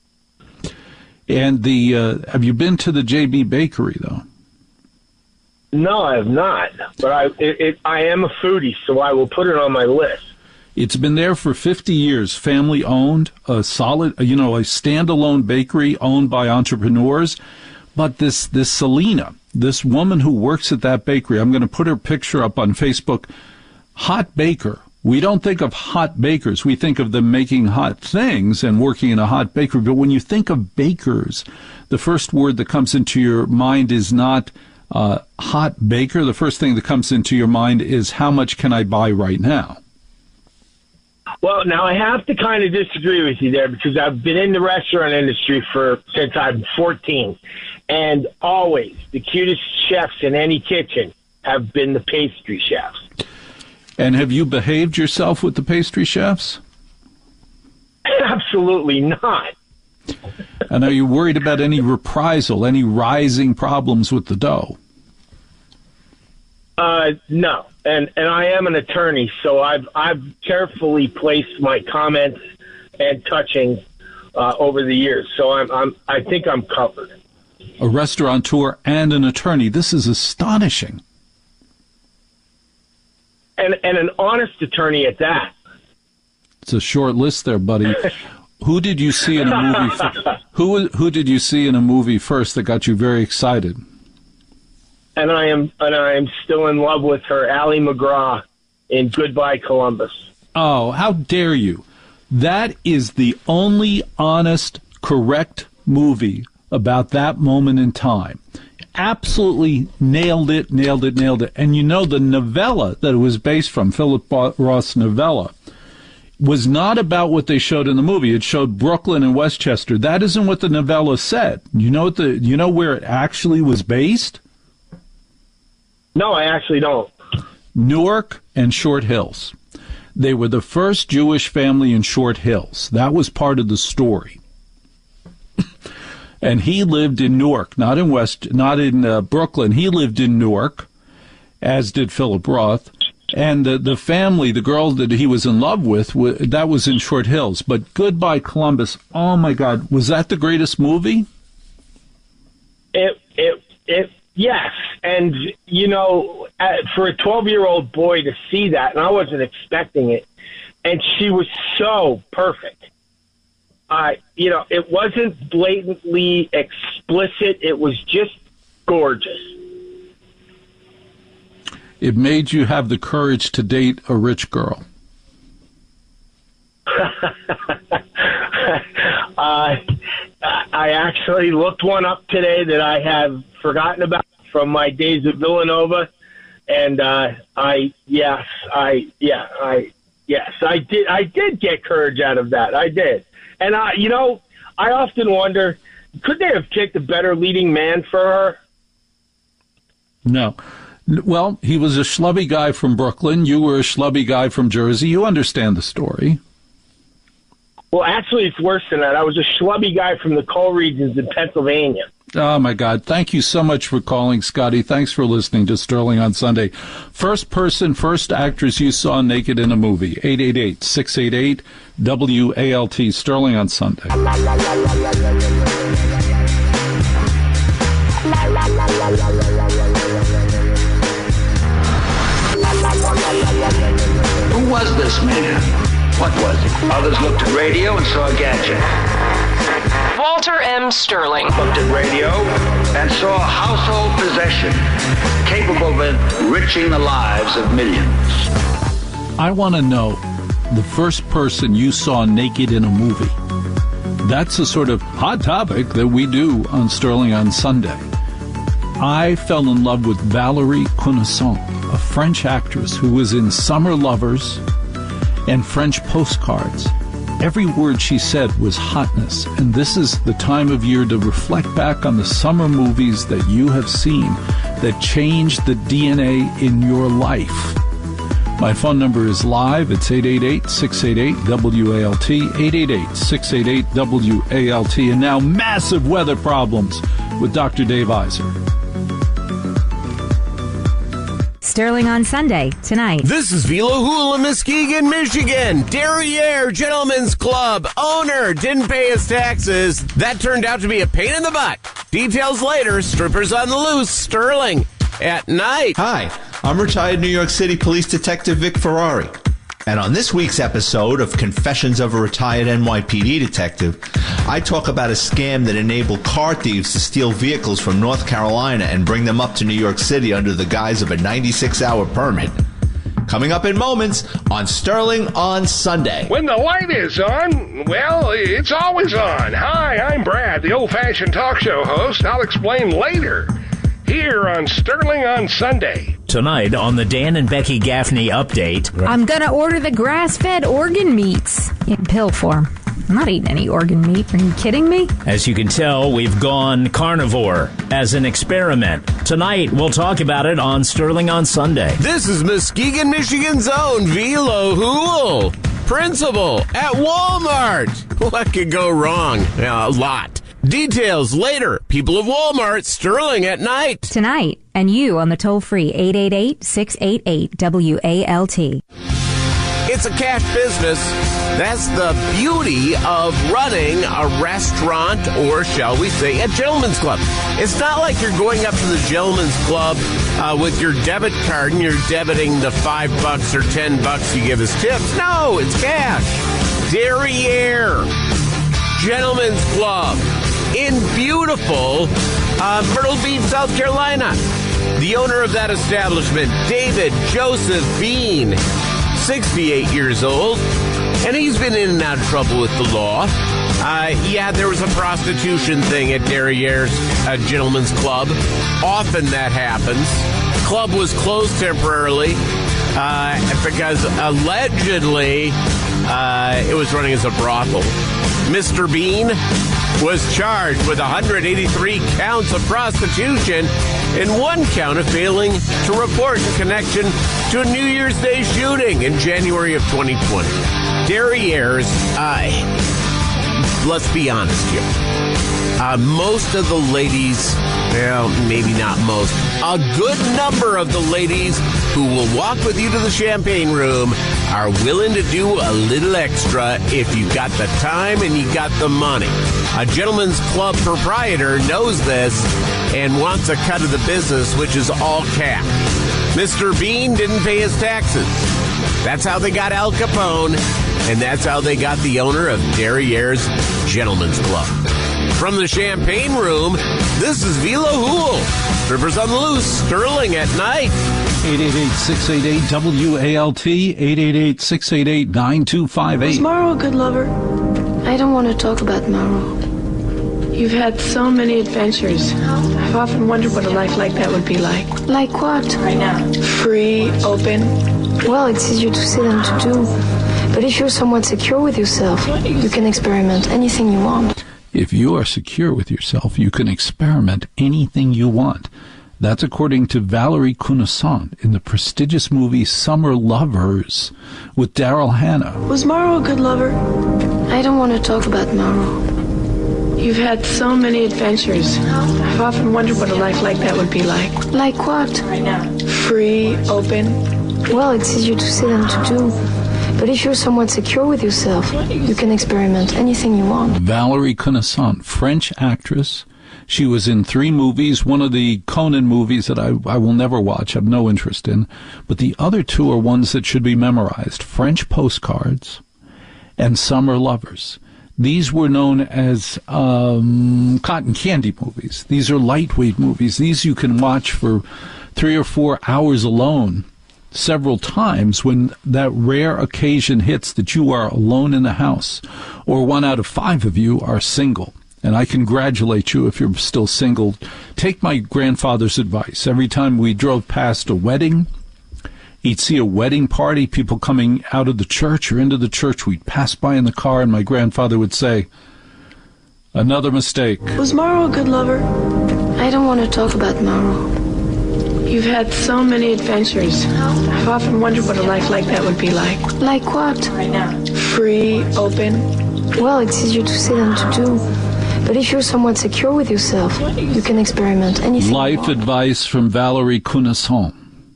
And have you been to the J.B. Bakery, though? No, I have not. But I am a foodie, so I will put it on my list. It's been there for 50 years, family-owned, a standalone bakery owned by entrepreneurs. But this Selena, this woman who works at that bakery, I'm going to put her picture up on Facebook, hot baker. We don't think of hot bakers. We think of them making hot things and working in a hot bakery. But when you think of bakers, the first word that comes into your mind is not hot baker. The first thing that comes into your mind is, how much can I buy right now? Well, now I have to kind of disagree with you there, because I've been in the restaurant industry since I'm 14. And always the cutest chefs in any kitchen have been the pastry chefs. And have you behaved yourself with the pastry chefs? Absolutely not. And are you worried about any reprisal, any rising problems with the dough? No. And I am an attorney, so I've carefully placed my comments and touchings over the years. So I think I'm covered. A restaurateur and an attorney. This is astonishing. And an honest attorney at that. It's a short list there, buddy. Who did you see in a movie? Who did you see in a movie first that got you very excited? and I am still in love with her, Ally McGraw, in Goodbye Columbus. Oh, how dare you! That is the only honest, correct movie about that moment in time. Absolutely nailed it. And you know, the novella that it was based from, Philip Roth's novella, was not about what they showed in the movie. It showed Brooklyn and Westchester. That isn't what the novella said. You know where it actually was based? No, I actually don't. Newark and Short Hills. They were the first Jewish family in Short Hills. That was part of the story. And he lived in Newark, not in Brooklyn. He lived in Newark, as did Philip Roth. And the family, the girl that he was in love with, that was in Short Hills. But Goodbye Columbus, oh my God, was that the greatest movie? Yes. And, you know, for a 12-year-old boy to see that, and I wasn't expecting it, and she was so perfect. You know, it wasn't blatantly explicit. It was just gorgeous. It made you have the courage to date a rich girl. I actually looked one up today that I have forgotten about from my days at Villanova, and I did get courage out of that. I did. And, you know, I often wonder, could they have picked a better leading man for her? No. Well, he was a schlubby guy from Brooklyn. You were a schlubby guy from Jersey. You understand the story. Well, actually, it's worse than that. I was a schlubby guy from the coal regions in Pennsylvania. Oh, my God. Thank you so much for calling, Scotty. Thanks for listening to Sterling on Sunday. First actress you saw naked in a movie. 888-688-WALT. Sterling on Sunday. Who was this man? What was it? Others looked at radio and saw a gadget. Walter M. Sterling. Looked at radio and saw a household possession capable of enriching the lives of millions. I want to know the first person you saw naked in a movie. That's a sort of hot topic that we do on Sterling on Sunday. I fell in love with Valérie Connesson, a French actress who was in Summer Lovers and French Postcards. Every word she said was hotness, and this is the time of year to reflect back on the summer movies that you have seen that changed the DNA in your life. My phone number is live. It's 888-688-WALT, 888-688-WALT, and now massive weather problems with Dr. Dave Iser. Sterling on Sunday, tonight. This is Vila Hula, Muskegon, Michigan. Derriere Gentlemen's Club owner didn't pay his taxes. That turned out to be a pain in the butt. Details later. Strippers on the loose. Sterling at night. Hi, I'm retired New York City Police Detective Vic Ferrari. And on this week's episode of Confessions of a Retired NYPD Detective, I talk about a scam that enabled car thieves to steal vehicles from North Carolina and bring them up to New York City under the guise of a 96-hour permit. Coming up in moments on Sterling on Sunday. When the light is on, well, it's always on. Hi, I'm Brad, the old-fashioned talk show host. I'll explain later. Here on Sterling on Sunday. Tonight on the Dan and Becky Gaffney update. I'm going to order the grass-fed organ meats in pill form. I'm not eating any organ meat. Are you kidding me? As you can tell, we've gone carnivore as an experiment. Tonight, we'll talk about it on Sterling on Sunday. This is Muskegon, Michigan's own Vila Hula, principal at Walmart. What could go wrong? A lot. Details later. People of Walmart, Sterling at night. Tonight, and you on the toll-free 888-688-WALT. It's a cash business. That's the beauty of running a restaurant, or shall we say, a gentleman's club. It's not like you're going up to the gentleman's club with your debit card and you're debiting the $5 or $10 you give as tips. No, it's cash. Derriere Gentlemen's Club in beautiful Myrtle Beach, South Carolina. The owner of that establishment, David Joseph Bean, 68 years old, and he's been in and out of trouble with the law. There was a prostitution thing at Derriere's Gentlemen's Club. Often that happens. Club was closed temporarily because allegedly it was running as a brothel. Mr. Bean was charged with 183 counts of prostitution and 1 count of failing to report in connection to a New Year's Day shooting in January of 2020. Derriere's, let's be honest here. Most of the ladies, well, maybe not most, a good number of the ladies who will walk with you to the champagne room are willing to do a little extra if you got the time and you got the money. A gentleman's club proprietor knows this and wants a cut of the business, which is all cash. Mr. Bean didn't pay his taxes. That's how they got Al Capone, and that's how they got the owner of Derriere's Gentlemen's Club. From the champagne room, this is Vila Hool. Strippers on the Loose, Sterling at Night. 888-688-WALT, 888-688-9258. Was Mauro a good lover? I don't want to talk about Mauro. You've had so many adventures. I've often wondered what a life like that would be like. Like what? Right now. Free, open. Well, it's easier to say than to do. But if you're somewhat secure with yourself, you can experiment anything you want. If you are secure with yourself, you can experiment anything you want. That's according to Valerie Kunasan in the prestigious movie Summer Lovers with Daryl Hannah. Was Mauro a good lover? I don't want to talk about Mauro. You've had so many adventures. I've often wondered what a life like that would be like. Like what? Right now. Free, open. Well, it's easier to say than to do. But if you're somewhat secure with yourself, you can experiment anything you want. Valerie Kunasan, French actress. She was in 3 movies, one of the Conan movies that I will never watch, have no interest in. But the other 2 are ones that should be memorized. French Postcards and Summer Lovers. These were known as cotton candy movies. These are lightweight movies. These you can watch for 3 or 4 hours alone several times when that rare occasion hits that you are alone in the house, or 1 out of 5 of you are single. And I congratulate you if you're still single. Take my grandfather's advice. Every time we drove past a wedding, he'd see a wedding party, people coming out of the church or into the church, we'd pass by in the car, and my grandfather would say, "Another mistake." Was Mauro a good lover? I don't want to talk about Mauro. You've had so many adventures. I've often wondered what a life like that would be like. Like what? Right now. Free, open. Well, it's easier to say than to do. But if you're somewhat secure with yourself, you can experiment anything you want. Life advice from Valerie Kunasan.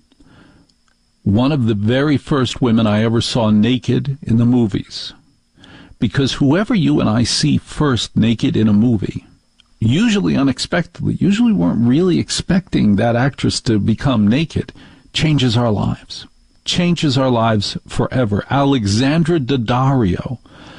One of the very first women I ever saw naked in the movies. Because whoever you and I see first naked in a movie, usually unexpectedly, usually weren't really expecting that actress to become naked, changes our lives. Changes our lives forever. Alexandra Daddario,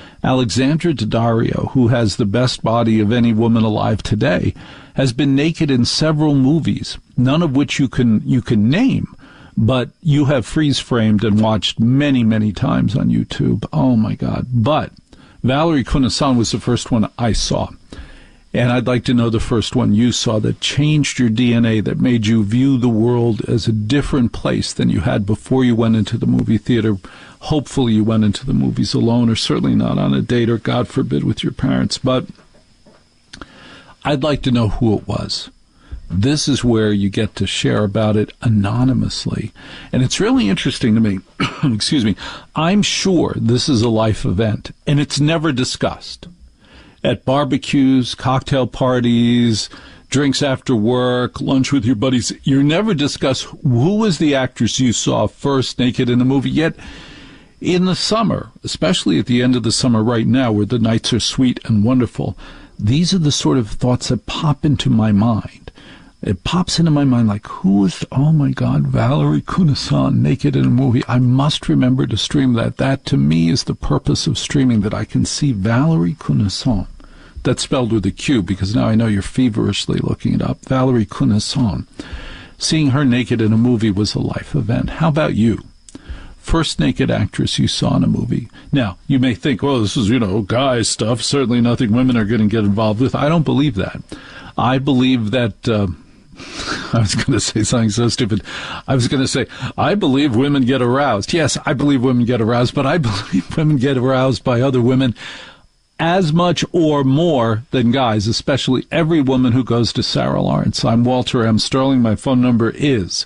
who has the best body of any woman alive today, has been naked in several movies, none of which you can name, but you have freeze-framed and watched many, many times on YouTube. Oh, my God. But Valerie Kunasan was the first one I saw. And I'd like to know the first one you saw that changed your DNA, that made you view the world as a different place than you had before you went into the movie theater. Hopefully you went into the movies alone, or certainly not on a date, or God forbid with your parents. But I'd like to know who it was. This is where you get to share about it anonymously. And it's really interesting to me. Excuse me. I'm sure this is a life event, and it's never discussed. At barbecues, cocktail parties, drinks after work, lunch with your buddies, you never discuss who was the actress you saw first naked in a movie. Yet, in the summer, especially at the end of the summer right now, where the nights are sweet and wonderful, these are the sort of thoughts that pop into my mind. It pops into my mind like, who is, oh my God, Valerie Kunasan naked in a movie? I must remember to stream that. That, to me, is the purpose of streaming, that I can see Valerie Kunasan. That's spelled with a Q, because now I know you're feverishly looking it up. Valerie Kunasan. Seeing her naked in a movie was a life event. How about you? First naked actress you saw in a movie. Now, you may think, well, this is, guy stuff. Certainly nothing women are going to get involved with. I don't believe that. I believe that, I was going to say something so stupid. I was going to say, I believe women get aroused. Yes, I believe women get aroused, but I believe women get aroused by other women as much or more than guys, especially every woman who goes to Sarah Lawrence. I'm Walter M. Sterling. My phone number is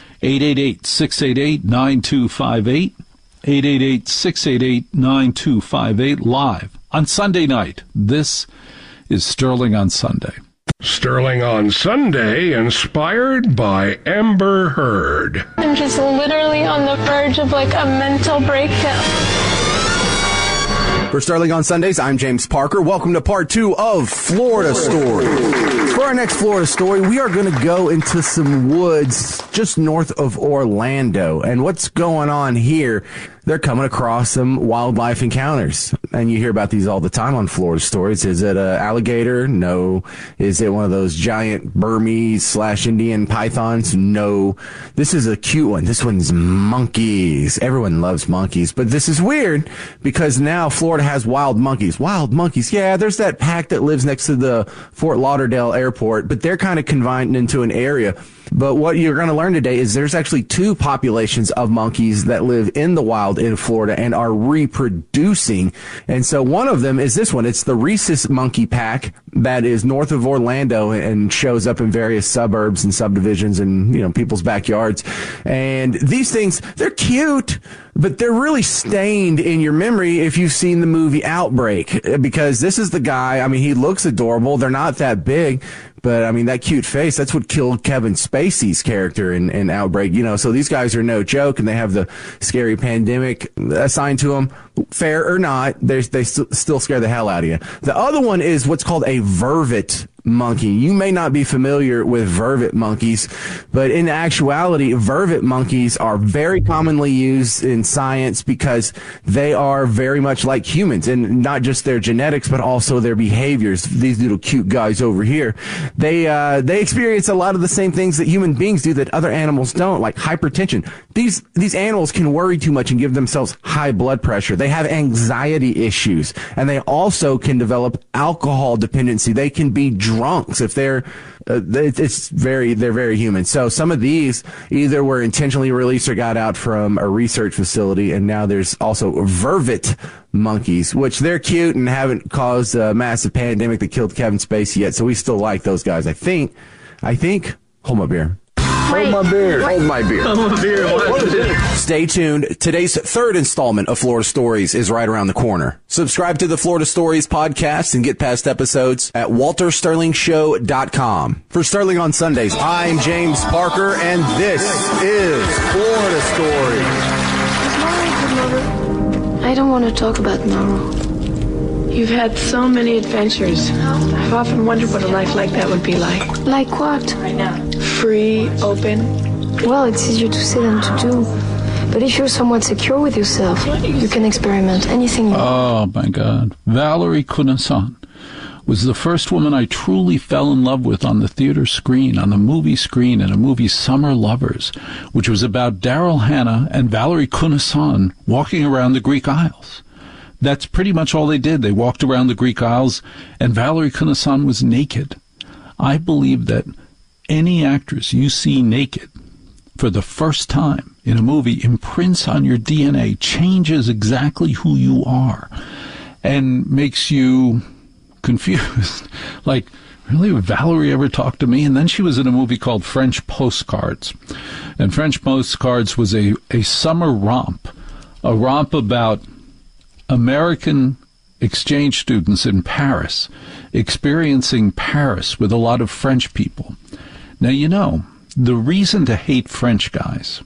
888-688-9258, 888-688-9258, live on Sunday night. This is Sterling on Sunday. Sterling on Sunday, inspired by Amber Heard. I'm just literally on the verge of like a mental breakdown. For Sterling on Sundays, I'm James Parker. Welcome to part 2 of Florida Story. For our next Florida story, we are going to go into some woods just north of Orlando. And what's going on here? They're coming across some wildlife encounters. And you hear about these all the time on Florida Stories. Is it an alligator? No. Is it one of those giant Burmese/Indian pythons? No. This is a cute one. This one's monkeys. Everyone loves monkeys. But this is weird because now Florida has wild monkeys. Wild monkeys. Yeah, there's that pack that lives next to the Fort Lauderdale airport, but they're kind of confined into an area. But what you're going to learn today is there's actually 2 populations of monkeys that live in the wild in Florida and are reproducing. And so one of them is this one. It's the rhesus monkey pack that is north of Orlando and shows up in various suburbs and subdivisions and, people's backyards. And these things, they're cute, but they're really stained in your memory if you've seen the movie Outbreak, because this is the guy. He looks adorable. They're not that big. But, that cute face, that's what killed Kevin Spacey's character in Outbreak. So these guys are no joke, and they have the scary pandemic assigned to them. Fair or not, they still scare the hell out of you. The other one is what's called a vervet monkey. You may not be familiar with vervet monkeys, but in actuality, vervet monkeys are very commonly used in science because they are very much like humans, and not just their genetics, but also their behaviors. These little cute guys over here, they experience a lot of the same things that human beings do that other animals don't, like hypertension. These animals can worry too much and give themselves high blood pressure. They have anxiety issues, and they also can develop alcohol dependency. They can be drunks if they're very human. So some of these either were intentionally released or got out from a research facility, and now there's also vervet monkeys, which they're cute and haven't caused a massive pandemic that killed Kevin Spacey yet. So we still like those guys. I think. Hold my beer. Hold my beer. Hold my beer. Hold my beer. Stay tuned. Today's 3rd installment of Florida Stories is right around the corner. Subscribe to the Florida Stories podcast and get past episodes at waltersterlingshow.com. For Sterling on Sundays, I'm James Parker, and this is Florida Stories. I don't want to talk about tomorrow. You've had so many adventures. I've often wondered what a life like that would be like. Like what? Right now. Free, open. Well, it's easier to say than to do. But if you're somewhat secure with yourself, you can experiment anything you want. Oh, my God. Valerie Kunasan was the first woman I truly fell in love with on the theater screen, on the movie screen, in a movie Summer Lovers, which was about Daryl Hannah and Valerie Kunasan walking around the Greek Isles. That's pretty much all they did. They walked around the Greek Isles, and Valerie Kunasan was naked. I believe that any actress you see naked for the first time in a movie imprints on your DNA, changes exactly who you are, and makes you confused. Like, really, would Valerie ever talk to me? And then she was in a movie called French Postcards. And French Postcards was a summer romp, a romp about American exchange students in Paris experiencing Paris with a lot of French people. Now, the reason to hate French guys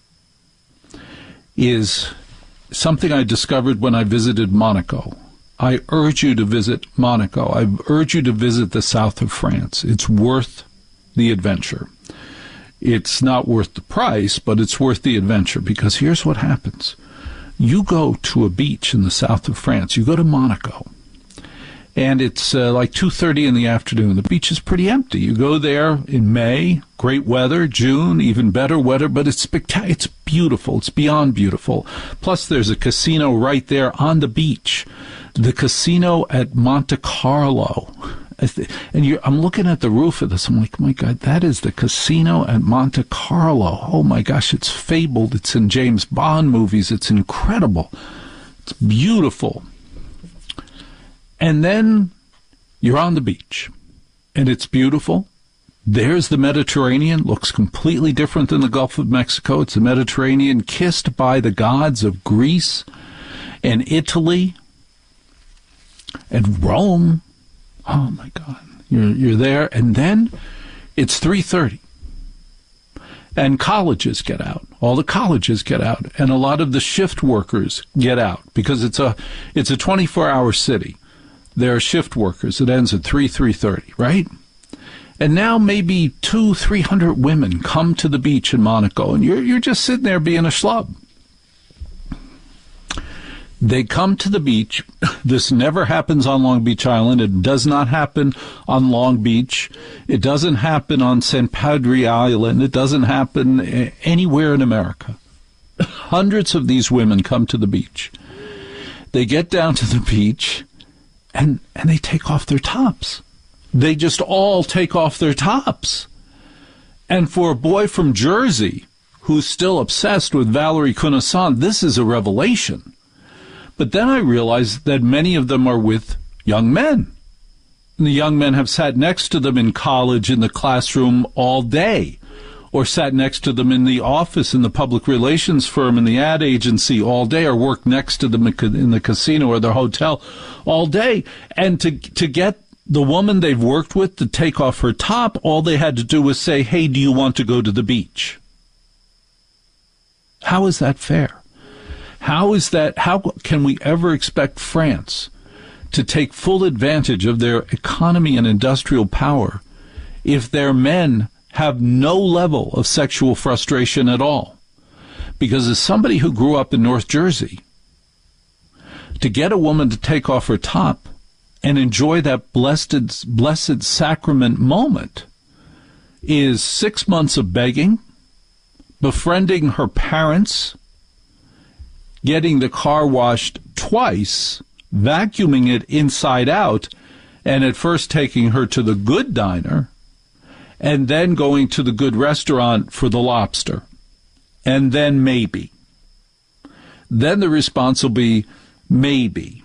is something I discovered when I visited Monaco. I urge you to visit Monaco. I urge you to visit the south of France. It's worth the adventure. It's not worth the price, but it's worth the adventure, because here's what happens. You go to a beach in the south of France, you go to Monaco, and it's like 2:30 in the afternoon. The beach is pretty empty. You go there in May, great weather, June, even better weather, but it's spectacular. It's beautiful. It's beyond beautiful. Plus, there's a casino right there on the beach, the casino at Monte Carlo. And I'm looking at the roof of this. I'm like, my God, that is the casino at Monte Carlo. Oh, my gosh, it's fabled. It's in James Bond movies. It's incredible. It's beautiful. And then you're on the beach, and it's beautiful. There's the Mediterranean. Looks completely different than the Gulf of Mexico. It's the Mediterranean kissed by the gods of Greece and Italy and Rome. Oh, my God. You're there. And then it's 3:30. And colleges get out. All the colleges get out. And a lot of the shift workers get out because it's a 24-hour city. There are shift workers. It ends at 3:30, right? And now maybe 200-300 women come to the beach in Monaco, and you're just sitting there being a schlub. They come to the beach. This never happens on Long Beach Island. It does not happen on Long Beach. It doesn't happen on St. Padre Island. It doesn't happen anywhere in America. Hundreds of these women come to the beach. They get down to the beach, and they take off their tops. They just all take off their tops. And for a boy from Jersey who's still obsessed with Valerie Conasant, this is a revelation. But then I realized that many of them are with young men. And the young men have sat next to them in college, in the classroom all day, or sat next to them in the office, in the public relations firm, in the ad agency all day, or worked next to them in the casino or the hotel all day. And to get the woman they've worked with to take off her top, all they had to do was say, hey, do you want to go to the beach? How is that fair? How can we ever expect France to take full advantage of their economy and industrial power if their men have no level of sexual frustration at all? Because as somebody who grew up in North Jersey, to get a woman to take off her top and enjoy that blessed sacrament moment is 6 months of begging, befriending her parents, getting the car washed twice, vacuuming it inside out, and at first taking her to the good diner, and then going to the good restaurant for the lobster. And then maybe. Then the response will be maybe.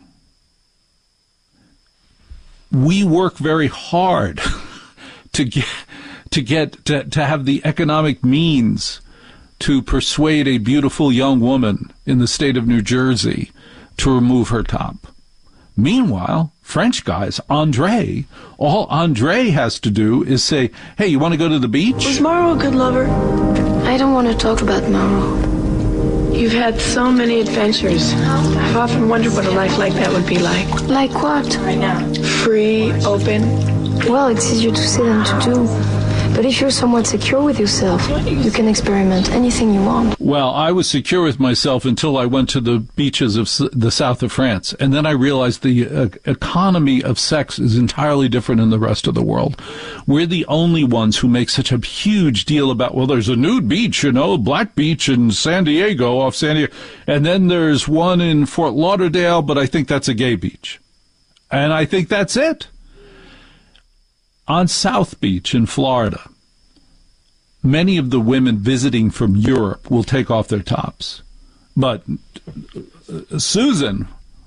We work very hard to have the economic means to persuade a beautiful young woman in the state of New Jersey to remove her top. Meanwhile, French guys, Andre, all Andre has to do is say, hey, you want to go to the beach? Was Mauro a good lover? I don't want to talk about Mauro. You've had so many adventures. I've often wondered what a life like that would be like. Like what? Free, open. Well, it's easier to say than to do. But if you're somewhat secure with yourself, you can experiment anything you want. Well, I was secure with myself until I went to the beaches of the south of France. And then I realized the economy of sex is entirely different in the rest of the world. We're the only ones who make such a huge deal about, well, there's a nude beach, Black Beach in San Diego, off San Diego. And then there's one in Fort Lauderdale, but I think that's a gay beach. And I think that's it. On South Beach in Florida, many of the women visiting from Europe will take off their tops. But Susan,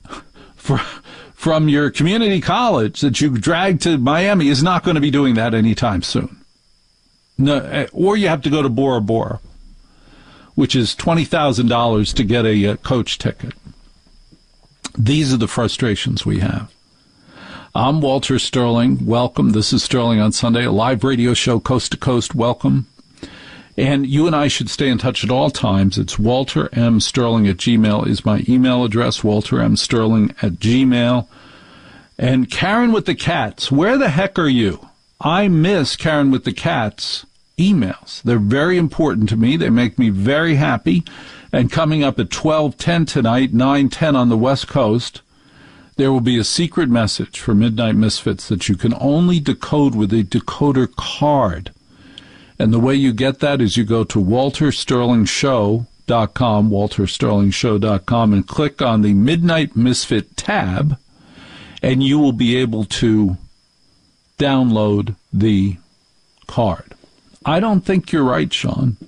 from your community college that you dragged to Miami, is not going to be doing that anytime soon. No, or you have to go to Bora Bora, which is $20,000 to get a coach ticket. These are the frustrations we have. I'm Walter Sterling. Welcome. This is Sterling on Sunday, a live radio show coast to coast. Welcome. And you and I should stay in touch at all times. It's waltermsterling@gmail is my email address, waltermsterling@gmail. And Karen with the Cats, where the heck are you? I miss Karen with the Cats emails. They're very important to me. They make me very happy. And coming up at 12:10 tonight, 9:10 on the West Coast, there will be a secret message for Midnight Misfits that you can only decode with a decoder card. And the way you get that is you go to WalterSterlingShow.com, WalterSterlingShow.com, and click on the Midnight Misfit tab, and you will be able to download the card. I don't think you're right, Sean.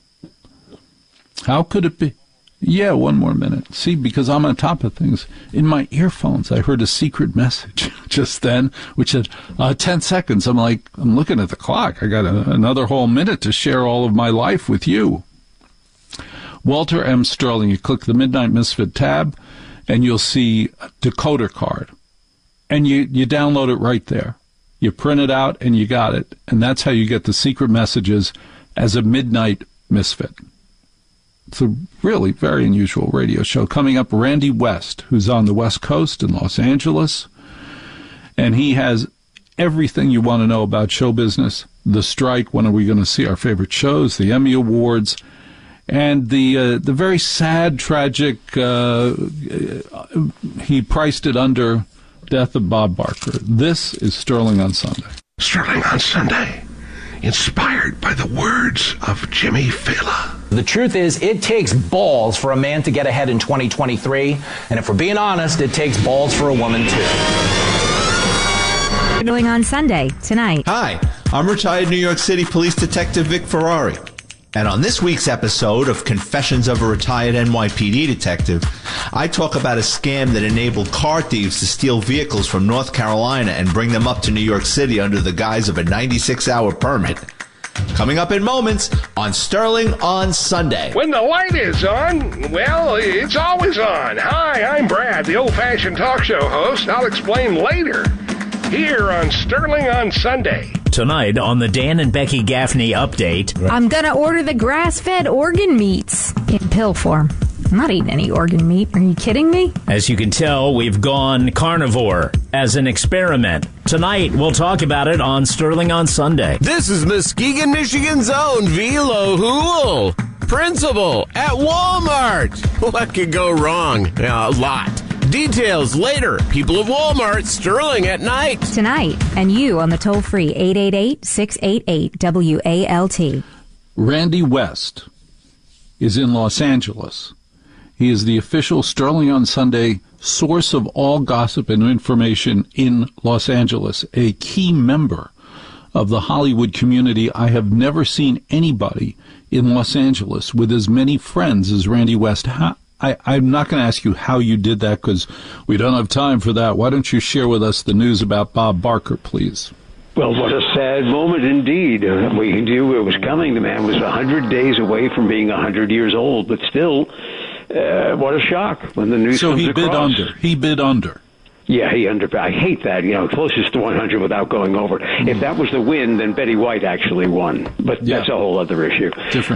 How could it be? Yeah, one more minute. See, because I'm on top of things. In my earphones, I heard a secret message just then, which said, 10 seconds. I'm looking at the clock. I got another whole minute to share all of my life with you. Walter M. Sterling. You click the Midnight Misfit tab, and you'll see a decoder card. And you download it right there. You print it out, and you got it. And that's how you get the secret messages as a Midnight Misfit. It's a really very unusual radio show. Coming up, Randy West, who's on the West Coast in Los Angeles. And he has everything you want to know about show business, the strike, when are we going to see our favorite shows, the Emmy Awards, and the very sad, tragic, he priced it under death of Bob Barker. This is Sterling on Sunday. Sterling on Sunday, inspired by the words of Jimmy Fallon. The truth is, it takes balls for a man to get ahead in 2023, and if we're being honest, it takes balls for a woman, too. Sterling on Sunday, tonight. Hi, I'm retired New York City Police Detective Vic Ferrari. And on this week's episode of Confessions of a Retired NYPD Detective, I talk about a scam that enabled car thieves to steal vehicles from North Carolina and bring them up to New York City under the guise of a 96-hour permit. Coming up in moments on Sterling on Sunday. When the light is on, well, it's always on. Hi, I'm Brad, the old-fashioned talk show host. I'll explain later. Here on Sterling on Sunday. Tonight on the Dan and Becky Gaffney update. I'm going to order the grass-fed organ meats in pill form. I'm not eating any organ meat. Are you kidding me? As you can tell, we've gone carnivore as an experiment. Tonight, we'll talk about it on Sterling on Sunday. This is Muskegon, Michigan's own Velo Hool, principal at Walmart. What could go wrong? A lot. Details later. People of Walmart, Sterling at night. Tonight, and you on the toll-free 888-688-WALT. Randy West is in Los Angeles. He is the official Sterling on Sunday source of all gossip and information in Los Angeles, a key member of the Hollywood community. I have never seen anybody in Los Angeles with as many friends as Randy West. I'm not going to ask you how you did that because we don't have time for that. Why don't you share with us the news about Bob Barker, please? Well, what a sad moment indeed. We knew it was coming. The man was 100 days away from being 100 years old, but still, what a shock when the news comes across. He bid under. Yeah, I hate that, closest to 100 without going over. If that was the win, then Betty White actually won. But that's a whole other issue.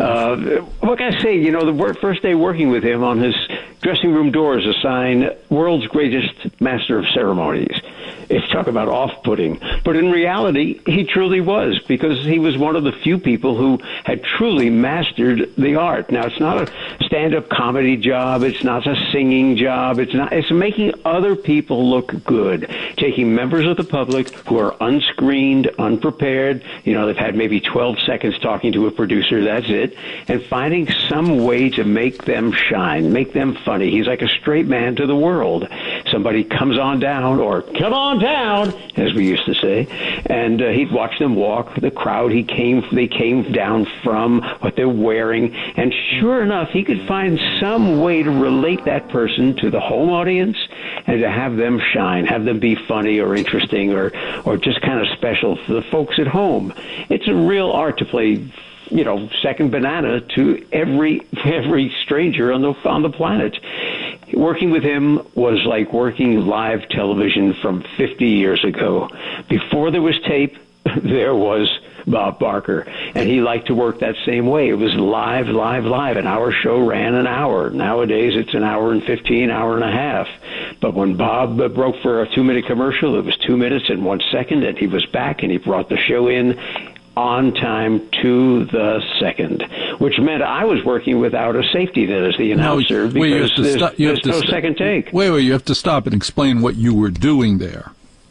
What can I say? The first day working with him, on his dressing room door is a sign, World's Greatest Master of Ceremonies. It's talk about off-putting. But in reality, he truly was, because he was one of the few people who had truly mastered the art. Now, it's not a stand-up comedy job. It's not a singing job. It's making other people look good, taking members of the public who are unscreened, unprepared. They've had maybe 12 seconds talking to a producer. That's it. And finding some way to make them shine, make them funny. He's like a straight man to the world. Somebody comes on down, or come on down, as we used to say, and he'd watch them walk. The crowd they came down from, what they're wearing, and sure enough, he could find some way to relate that person to the home audience and to have them shine, have them be funny or interesting or just kind of special for the folks at home. It's a real art to play, second banana to every stranger on the planet. Working with him was like working live television from 50 years ago. Before there was tape, there was Bob Barker, and he liked to work that same way. It was live, and our show ran an hour. Nowadays, it's an hour and 15, hour and a half. But when Bob broke for a 2-minute commercial, it was 2 minutes and 1 second, and he was back, and he brought the show in on time to the second, which meant I was working without a safety net as the announcer because there's no second take. Wait, you have to stop and explain what you were doing there.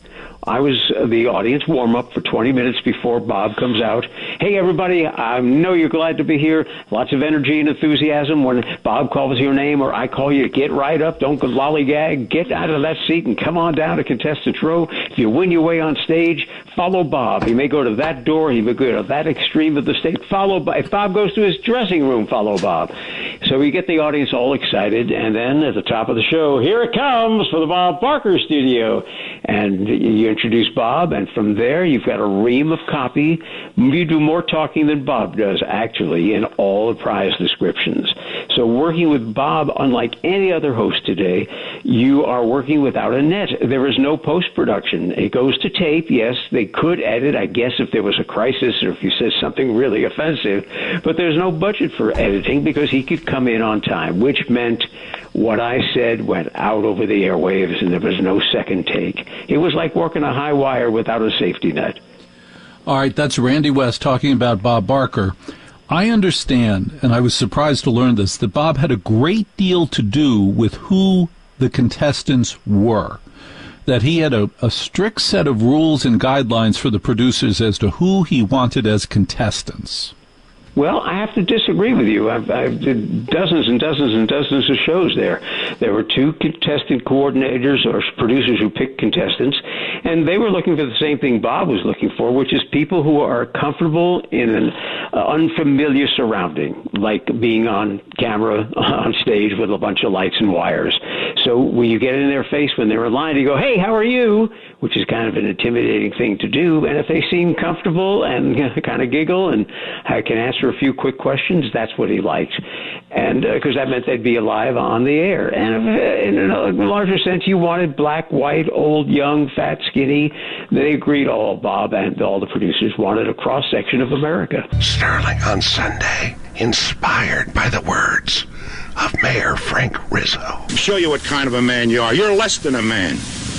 I was the audience warm-up for 20 minutes before Bob comes out. Hey, everybody, I know you're glad to be here. Lots of energy and enthusiasm. When Bob calls your name or I call you, get right up. Don't lollygag. Get out of that seat and come on down to contestants row. If you win your way on stage, follow Bob. He may go to that door. He may go to that extreme of the stage. Follow Bob. If Bob goes to his dressing room, follow Bob. So we get the audience all excited. And then at the top of the show, here it comes for the Bob Barker studio. And you introduce Bob, and from there you've got a ream of copy. You do more talking than Bob does, actually, in all the prize descriptions. So working with Bob, unlike any other host today, you are working without a net. There is no post-production. It goes to tape. Yes, they could edit, I guess, if there was a crisis or if you said something really offensive, but there's no budget for editing because he could come in on time, which meant what I said went out over the airwaves and there was no second take. It was like working a high wire without a safety net. All right, that's Randy West talking about Bob Barker. I understand, and I was surprised to learn this, that Bob had a great deal to do with who the contestants were, that he had a strict set of rules and guidelines for the producers as to who he wanted as contestants. Well, I have to disagree with you. I did dozens and dozens and dozens of shows there. There were two contestant coordinators or producers who picked contestants, and they were looking for the same thing Bob was looking for, which is people who are comfortable in an unfamiliar surrounding, like being on camera, on stage with a bunch of lights and wires. So when you get in their face when they're in line, you go, hey, how are you? Which is kind of an intimidating thing to do. And if they seem comfortable and kind of giggle and I can answer a few quick questions, that's what he liked. And because that meant they'd be alive on the air. And in a larger sense, you wanted black, white, old, young, fat, skinny. They agreed, all Bob and all the producers wanted a cross-section of America. Sterling on Sunday, inspired by the words of Mayor Frank Rizzo. Show you what kind of a man you are. You're less than a man.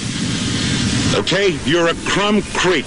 Okay? You're a crumb creep.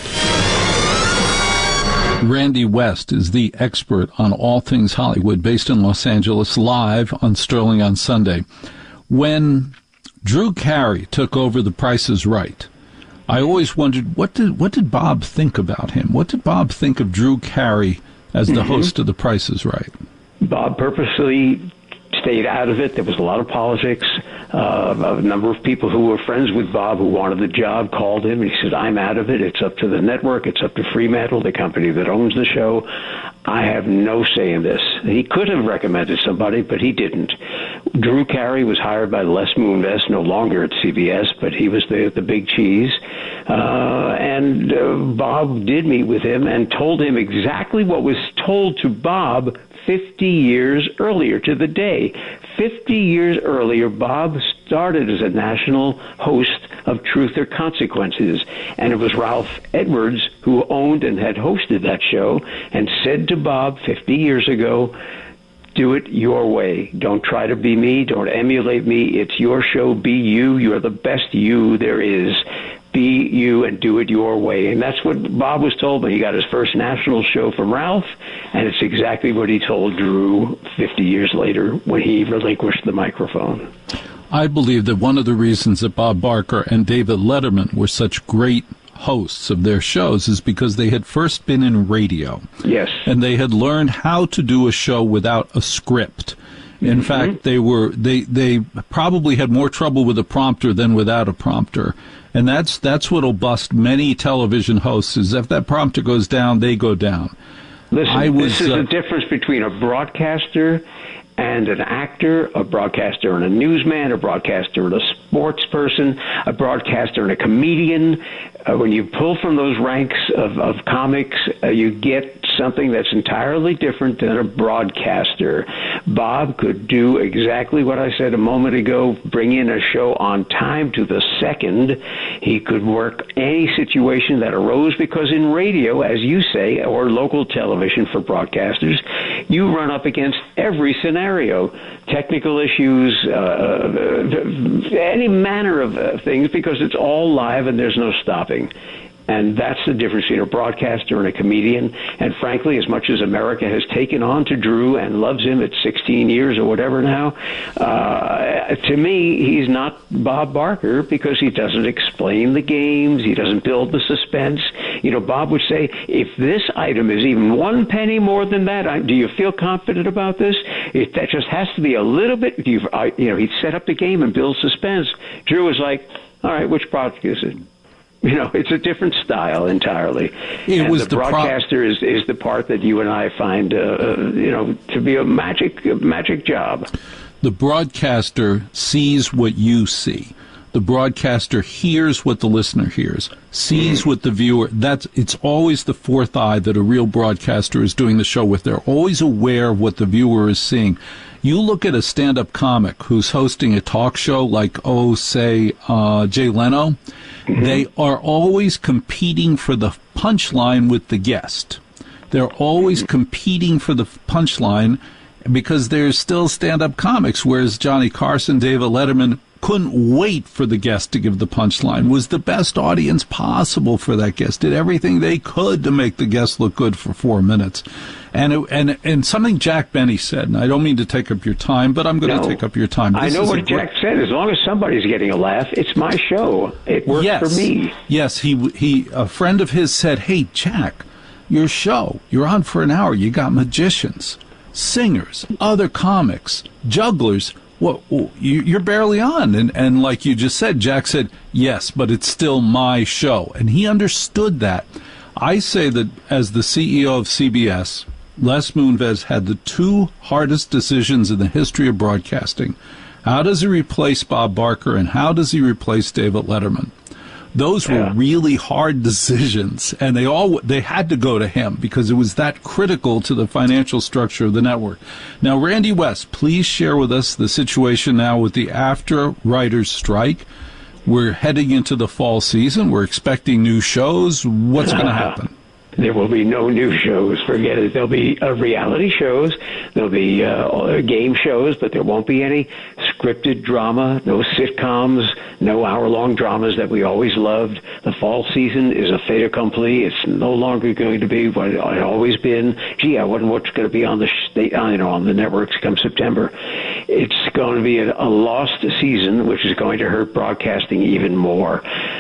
Randy West is the expert on all things Hollywood, based in Los Angeles, live on Sterling on Sunday. When Drew Carey took over The Price is Right, I always wondered, what did Bob think about him? What did Bob think of Drew Carey as the host of The Price is Right? Bob purposely stayed out of it. There was a lot of politics. A number of people who were friends with Bob who wanted the job called him, and he said, I'm out of it. It's up to the network. It's up to Fremantle, the company that owns the show. I have no say in this. He could have recommended somebody, but he didn't. Drew Carey was hired by Les Moonves, no longer at CBS, but he was the big cheese. And Bob did meet with him and told him exactly what was told to Bob 50 years earlier to the day. 50 years earlier, Bob started as a national host of Truth or Consequences, and it was Ralph Edwards who owned and had hosted that show and said to Bob 50 years ago, do it your way. Don't try to be me. Don't emulate me. It's your show. Be you. You're the best you there is. Be you and do it your way. And that's what Bob was told when he got his first national show from Ralph, and it's exactly what he told Drew 50 years later when he relinquished the microphone. I believe that one of the reasons that Bob Barker and David Letterman were such great hosts of their shows is because they had first been in radio. Yes. And they had learned how to do a show without a script. In fact, they probably had more trouble with a prompter than without a prompter. And that's what'll bust many television hosts, is if that prompter goes down, they go down. Listen, this is the difference between a broadcaster and an actor, a broadcaster and a newsman, a broadcaster and a sports person, a broadcaster and a comedian. When you pull from those ranks of comics, you get something that's entirely different than a broadcaster. Bob could do exactly what I said a moment ago, bring in a show on time to the second. He could work any situation that arose, because in radio, as you say, or local television for broadcasters, you run up against every scenario, technical issues, any manner of things, because it's all live and there's no stopping. And that's the difference between a broadcaster and a comedian. And frankly, as much as America has taken on to Drew and loves him at 16 years or whatever now, to me, he's not Bob Barker because he doesn't explain the games. He doesn't build the suspense. You know, Bob would say, if this item is even 1 penny more than that, do you feel confident about this? That just has to be a little bit. You know, he'd set up the game and build suspense. Drew was like, all right, which product is it? You know, it's a different style entirely. The broadcaster is the part that you and I find, you know, to be a magic job. The broadcaster sees what you see. The broadcaster hears what the listener hears, sees what the viewer. It's always the fourth eye that a real broadcaster is doing the show with. They're always aware of what the viewer is seeing. You look at a stand-up comic who's hosting a talk show like, say, Jay Leno. They are always competing for the punchline with the guest. They're always competing for the punchline because there's still stand-up comics, whereas Johnny Carson, David Letterman couldn't wait for the guest to give the punchline, was the best audience possible for that guest, did everything they could to make the guest look good for 4 minutes. And something Jack Benny said, and I don't mean to take up your time, but I'm going to take up your time. I know what Jack said. As long as somebody's getting a laugh, it's my show. It works for me. Yes, a friend of his said, hey, Jack, your show, you're on for an hour. You got magicians, singers, other comics, jugglers. Well, you're barely on. And like you just said, Jack said, yes, but it's still my show. And he understood that. I say that as the CEO of CBS, Les Moonves had the two hardest decisions in the history of broadcasting. How does he replace Bob Barker, and how does he replace David Letterman? Those were really hard decisions, and they had to go to him because it was that critical to the financial structure of the network. Now, Randy West, please share with us the situation now with the after writers' strike. We're heading into the fall season. We're expecting new shows. What's going to happen? There will be no new shows. Forget it. There'll be reality shows. There'll be game shows, but there won't be any scripted drama, no sitcoms, no hour-long dramas that we always loved. The fall season is a fait accompli. It's no longer going to be what it had always been. Gee, I wonder what's going to be on the networks come September. It's going to be a lost season, which is going to hurt broadcasting even more.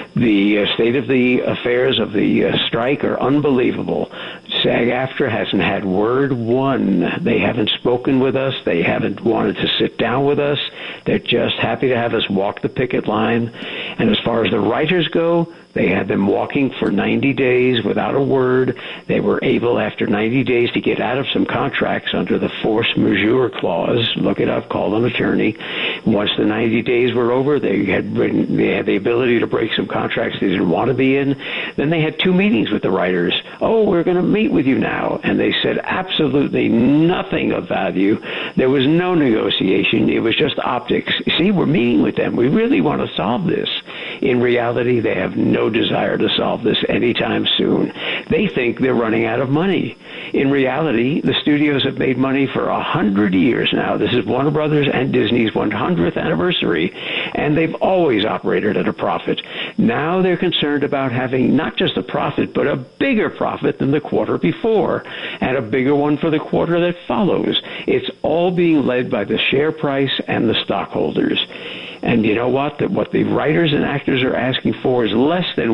The state of the affairs of the strike are unbelievable. SAG-AFTRA hasn't had word one. They haven't spoken with us. They haven't wanted to sit down with us. They're just happy to have us walk the picket line. And as far as the writers go, they had them walking for 90 days without a word. They were able, after 90 days, to get out of some contracts under the force majeure clause. Look it up, call an attorney. Once the 90 days were over, they had the ability to break some contracts they didn't want to be in. Then they had 2 meetings with the writers. Oh, we're going to meet with you now. And they said absolutely nothing of value. There was no negotiation. It was just optics. See, we're meeting with them. We really want to solve this. In reality, they have no desire to solve this anytime soon. They think they're running out of money. In reality, the studios have made money for 100 years now. This is Warner Brothers and Disney's 100th anniversary, and they've always operated at a profit. Now they're concerned about having not just a profit, but a bigger profit than the quarter before, and a bigger one for the quarter that follows. It's all being led by the share price and the stockholders. And you know what? What the writers and actors are asking for is less than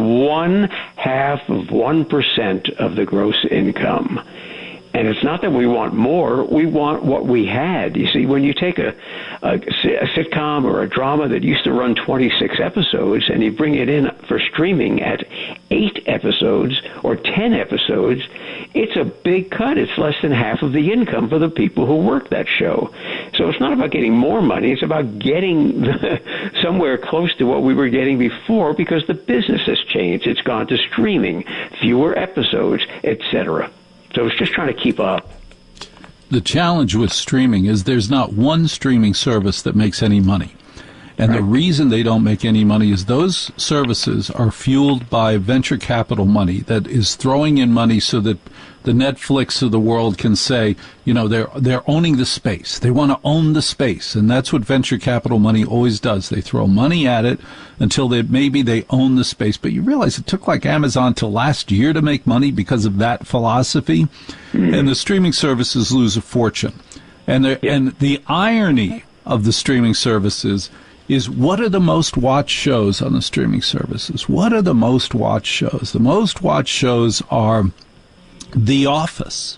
0.5% of the gross income. And it's not that we want more, we want what we had. You see, when you take a sitcom or a drama that used to run 26 episodes and you bring it in for streaming at 8 episodes or 10 episodes, it's a big cut. It's less than half of the income for the people who work that show. So it's not about getting more money, it's about getting somewhere close to what we were getting before because the business has changed. It's gone to streaming, fewer episodes, etc. So it's just trying to keep up. The challenge with streaming is there's not one streaming service that makes any money. And the reason they don't make any money is those services are fueled by venture capital money that is throwing in money so that the Netflix of the world can say, you know, they're owning the space. They want to own the space. And that's what venture capital money always does. They throw money at it until maybe they own the space. But you realize it took like Amazon till last year to make money because of that philosophy. And the streaming services lose a fortune. And the irony of the streaming services is, what are the most watched shows on the streaming services? What are the most watched shows? The most watched shows are The Office.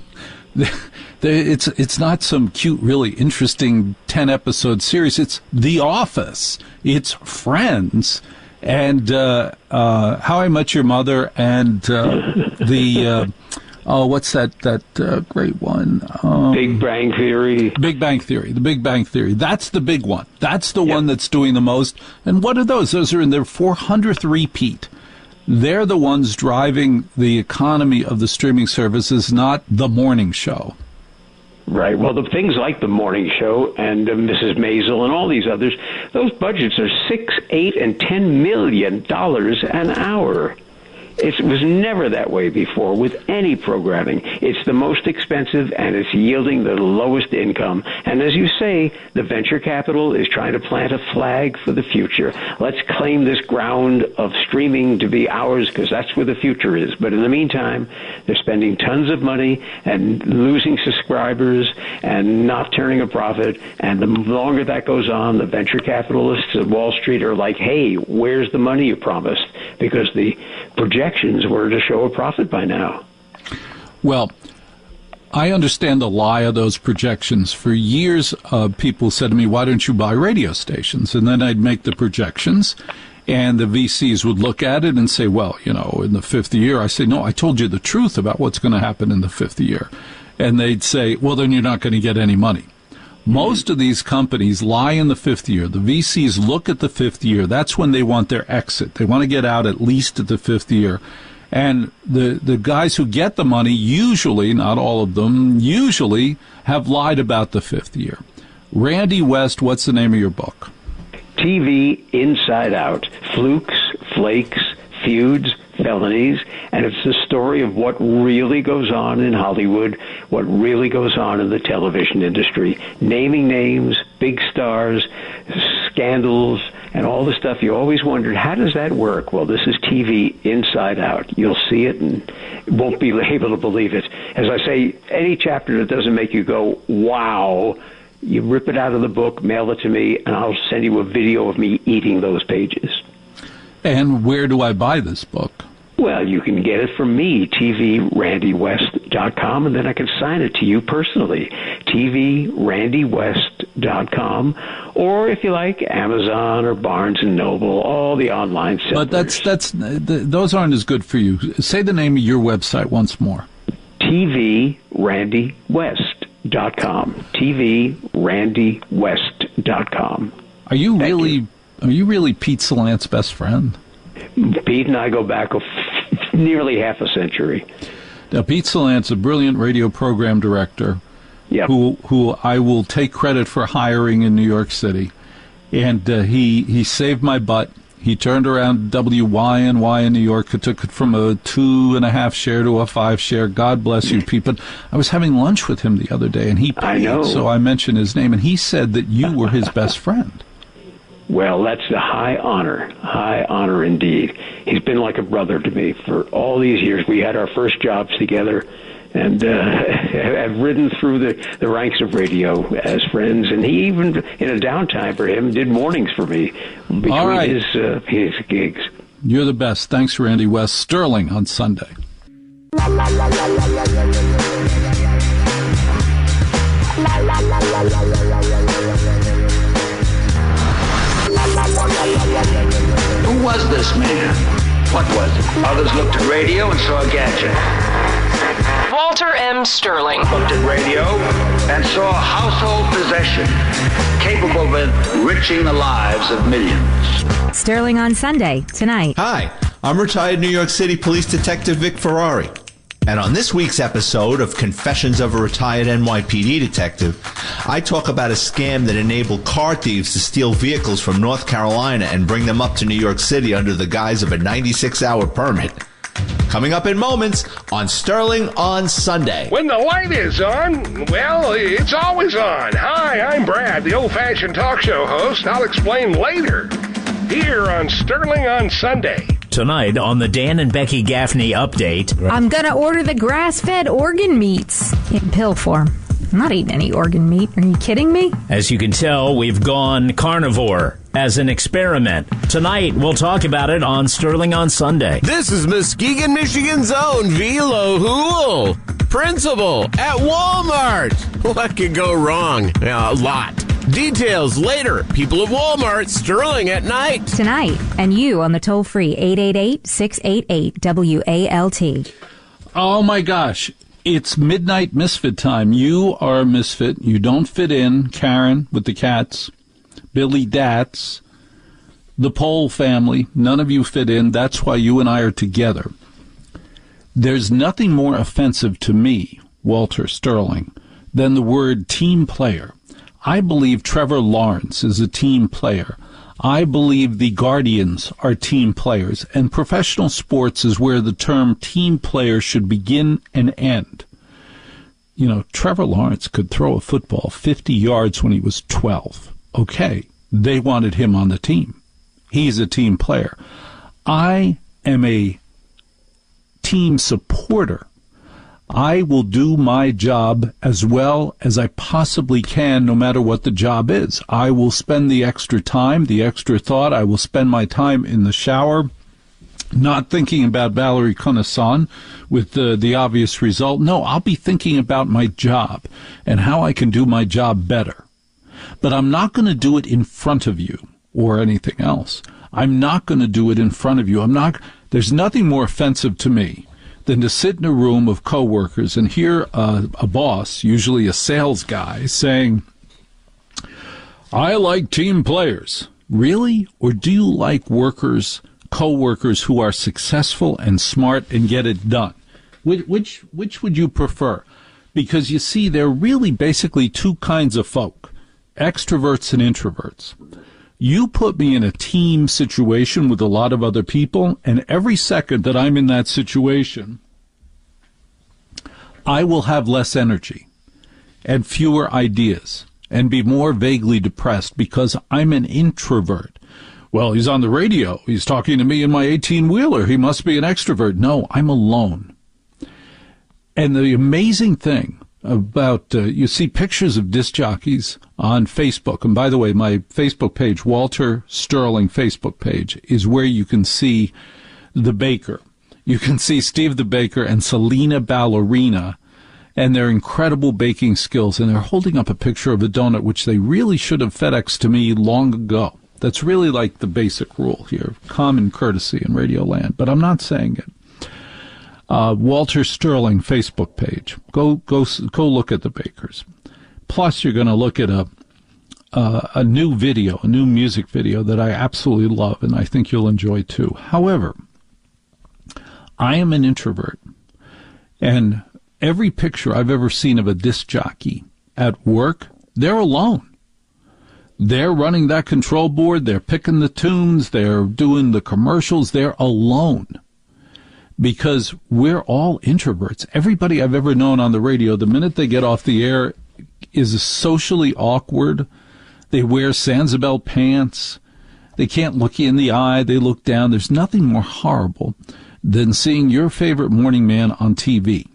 It's not some cute, really interesting 10-episode series. It's The Office. It's Friends. And How I Met Your Mother and what's that great one? Big Bang Theory. Big Bang Theory. The Big Bang Theory. That's the big one. That's the one that's doing the most. And what are those? Those are in their 400th repeat. They're the ones driving the economy of the streaming services, not the morning show. Right. Well, the things like the morning show and Mrs. Maisel and all these others, those budgets are $6, $8, and $10 million an hour. It was never that way before with any programming. It's the most expensive, and it's yielding the lowest income. And as you say, the venture capital is trying to plant a flag for the future. Let's claim this ground of streaming to be ours, because that's where the future is. But in the meantime, they're spending tons of money and losing subscribers and not turning a profit. And the longer that goes on, the venture capitalists at Wall Street are like, hey, where's the money you promised? Because the projections were to show a profit by now. Well, I understand the lie of those projections. For years, people said to me, why don't you buy radio stations? And then I'd make the projections, and the VCs would look at it and say, well, you know, in the fifth year. I say, no, I told you the truth about what's going to happen in the fifth year. And they'd say, well, then you're not going to get any money. Most of these companies lie in the fifth year. The VCs look at the fifth year. That's when they want their exit. They want to get out at least at the fifth year. And the guys who get the money usually, not all of them, usually have lied about the fifth year. Randy West, what's the name of your book? TV Inside Out. Flukes, Flakes, Feuds, Felonies, and it's the story of what really goes on in Hollywood, what really goes on in the television industry. Naming names, big stars, scandals, and all the stuff you always wondered, how does that work? Well, this is TV Inside Out. You'll see it and won't be able to believe it. As I say, any chapter that doesn't make you go, wow, you rip it out of the book, mail it to me, and I'll send you a video of me eating those pages. And where do I buy this book? Well, you can get it from me, tvrandywest.com, and then I can sign it to you personally, tvrandywest.com, or if you like, Amazon or Barnes & Noble, all the online sellers. But those aren't as good for you. Say the name of your website once more. tvrandywest.com, tvrandywest.com. Are you really Pete Salante's best friend? Pete and I go back nearly half a century. Now, Pete Salante's a brilliant radio program director who I will take credit for hiring in New York City. And he saved my butt. He turned around WYNY in New York. It took it from a 2.5 share to a 5 share. God bless you, Pete. But I was having lunch with him the other day, and he paid, so I mentioned his name, and he said that you were his best friend. Well, that's a high honor indeed. He's been like a brother to me for all these years. We had our first jobs together, and have ridden through the ranks of radio as friends. And he even, in a downtime for him, did mornings for me between his gigs. You're the best. Thanks, Randy West. Sterling on Sunday. Who was this man? What was it? Others looked at radio and saw a gadget. Walter M. Sterling. Looked at radio and saw a household possession capable of enriching the lives of millions. Sterling on Sunday, tonight. Hi, I'm retired New York City Police Detective Vic Ferrari. And on this week's episode of Confessions of a Retired NYPD Detective, I talk about a scam that enabled car thieves to steal vehicles from North Carolina and bring them up to New York City under the guise of a 96-hour permit. Coming up in moments on Sterling on Sunday. When the light is on, well, it's always on. Hi, I'm Brad, the old-fashioned talk show host. I'll explain later. Here on Sterling on Sunday. Tonight on the Dan and Becky Gaffney update. I'm going to order the grass-fed organ meats in pill form. I'm not eating any organ meat. Are you kidding me? As you can tell, we've gone carnivore as an experiment. Tonight, we'll talk about it on Sterling on Sunday. This is Muskegon, Michigan's own Velo Hool, principal at Walmart. What could go wrong? A lot. Details later. People at Walmart, Sterling at night. Tonight, and you on the toll-free 888-688-WALT. Oh, my gosh. It's midnight misfit time. You are a misfit. You don't fit in. Karen with the cats, Billy Dats, the Pole family. None of you fit in. That's why you and I are together. There's nothing more offensive to me, Walter Sterling, than the word team player. I believe Trevor Lawrence is a team player. I believe the Guardians are team players, and professional sports is where the term team player should begin and end. You know, Trevor Lawrence could throw a football 50 yards when he was 12. Okay, they wanted him on the team. He's a team player. I am a team supporter. I will do my job as well as I possibly can, no matter what the job is. I will spend the extra time, the extra thought. I will spend my time in the shower, not thinking about Valerie Conasson with the obvious result. No, I'll be thinking about my job and how I can do my job better. But I'm not going to do it in front of you or anything else. I'm not going to do it in front of you. There's nothing more offensive to me than to sit in a room of coworkers and hear a boss, usually a sales guy, saying, I like team players. Really? Or do you like coworkers who are successful and smart and get it done? Which would you prefer? Because you see, there are really basically two kinds of folk, extroverts and introverts. You put me in a team situation with a lot of other people, and every second that I'm in that situation, I will have less energy and fewer ideas and be more vaguely depressed because I'm an introvert. Well, he's on the radio. He's talking to me in my 18-wheeler. He must be an extrovert. No, I'm alone. And the amazing thing about, you see pictures of disc jockeys on Facebook. And by the way, my Facebook page, Walter Sterling Facebook page, is where you can see the baker. You can see Steve the Baker and Selena Ballerina and their incredible baking skills. And they're holding up a picture of a donut, which they really should have FedExed to me long ago. That's really like the basic rule here, common courtesy in Radio Land. But I'm not saying it. Walter Sterling Facebook page. Go look at the bakers. Plus, you're going to look at a new video, a new music video that I absolutely love, and I think you'll enjoy too. However, I am an introvert, and every picture I've ever seen of a disc jockey at work, they're alone. They're running that control board, they're picking the tunes, they're doing the commercials, they're alone. Because we're all introverts. Everybody I've ever known on the radio, the minute they get off the air, is socially awkward. They wear Sanzabel pants. They can't look you in the eye. They look down. There's nothing more horrible than seeing your favorite morning man on TV.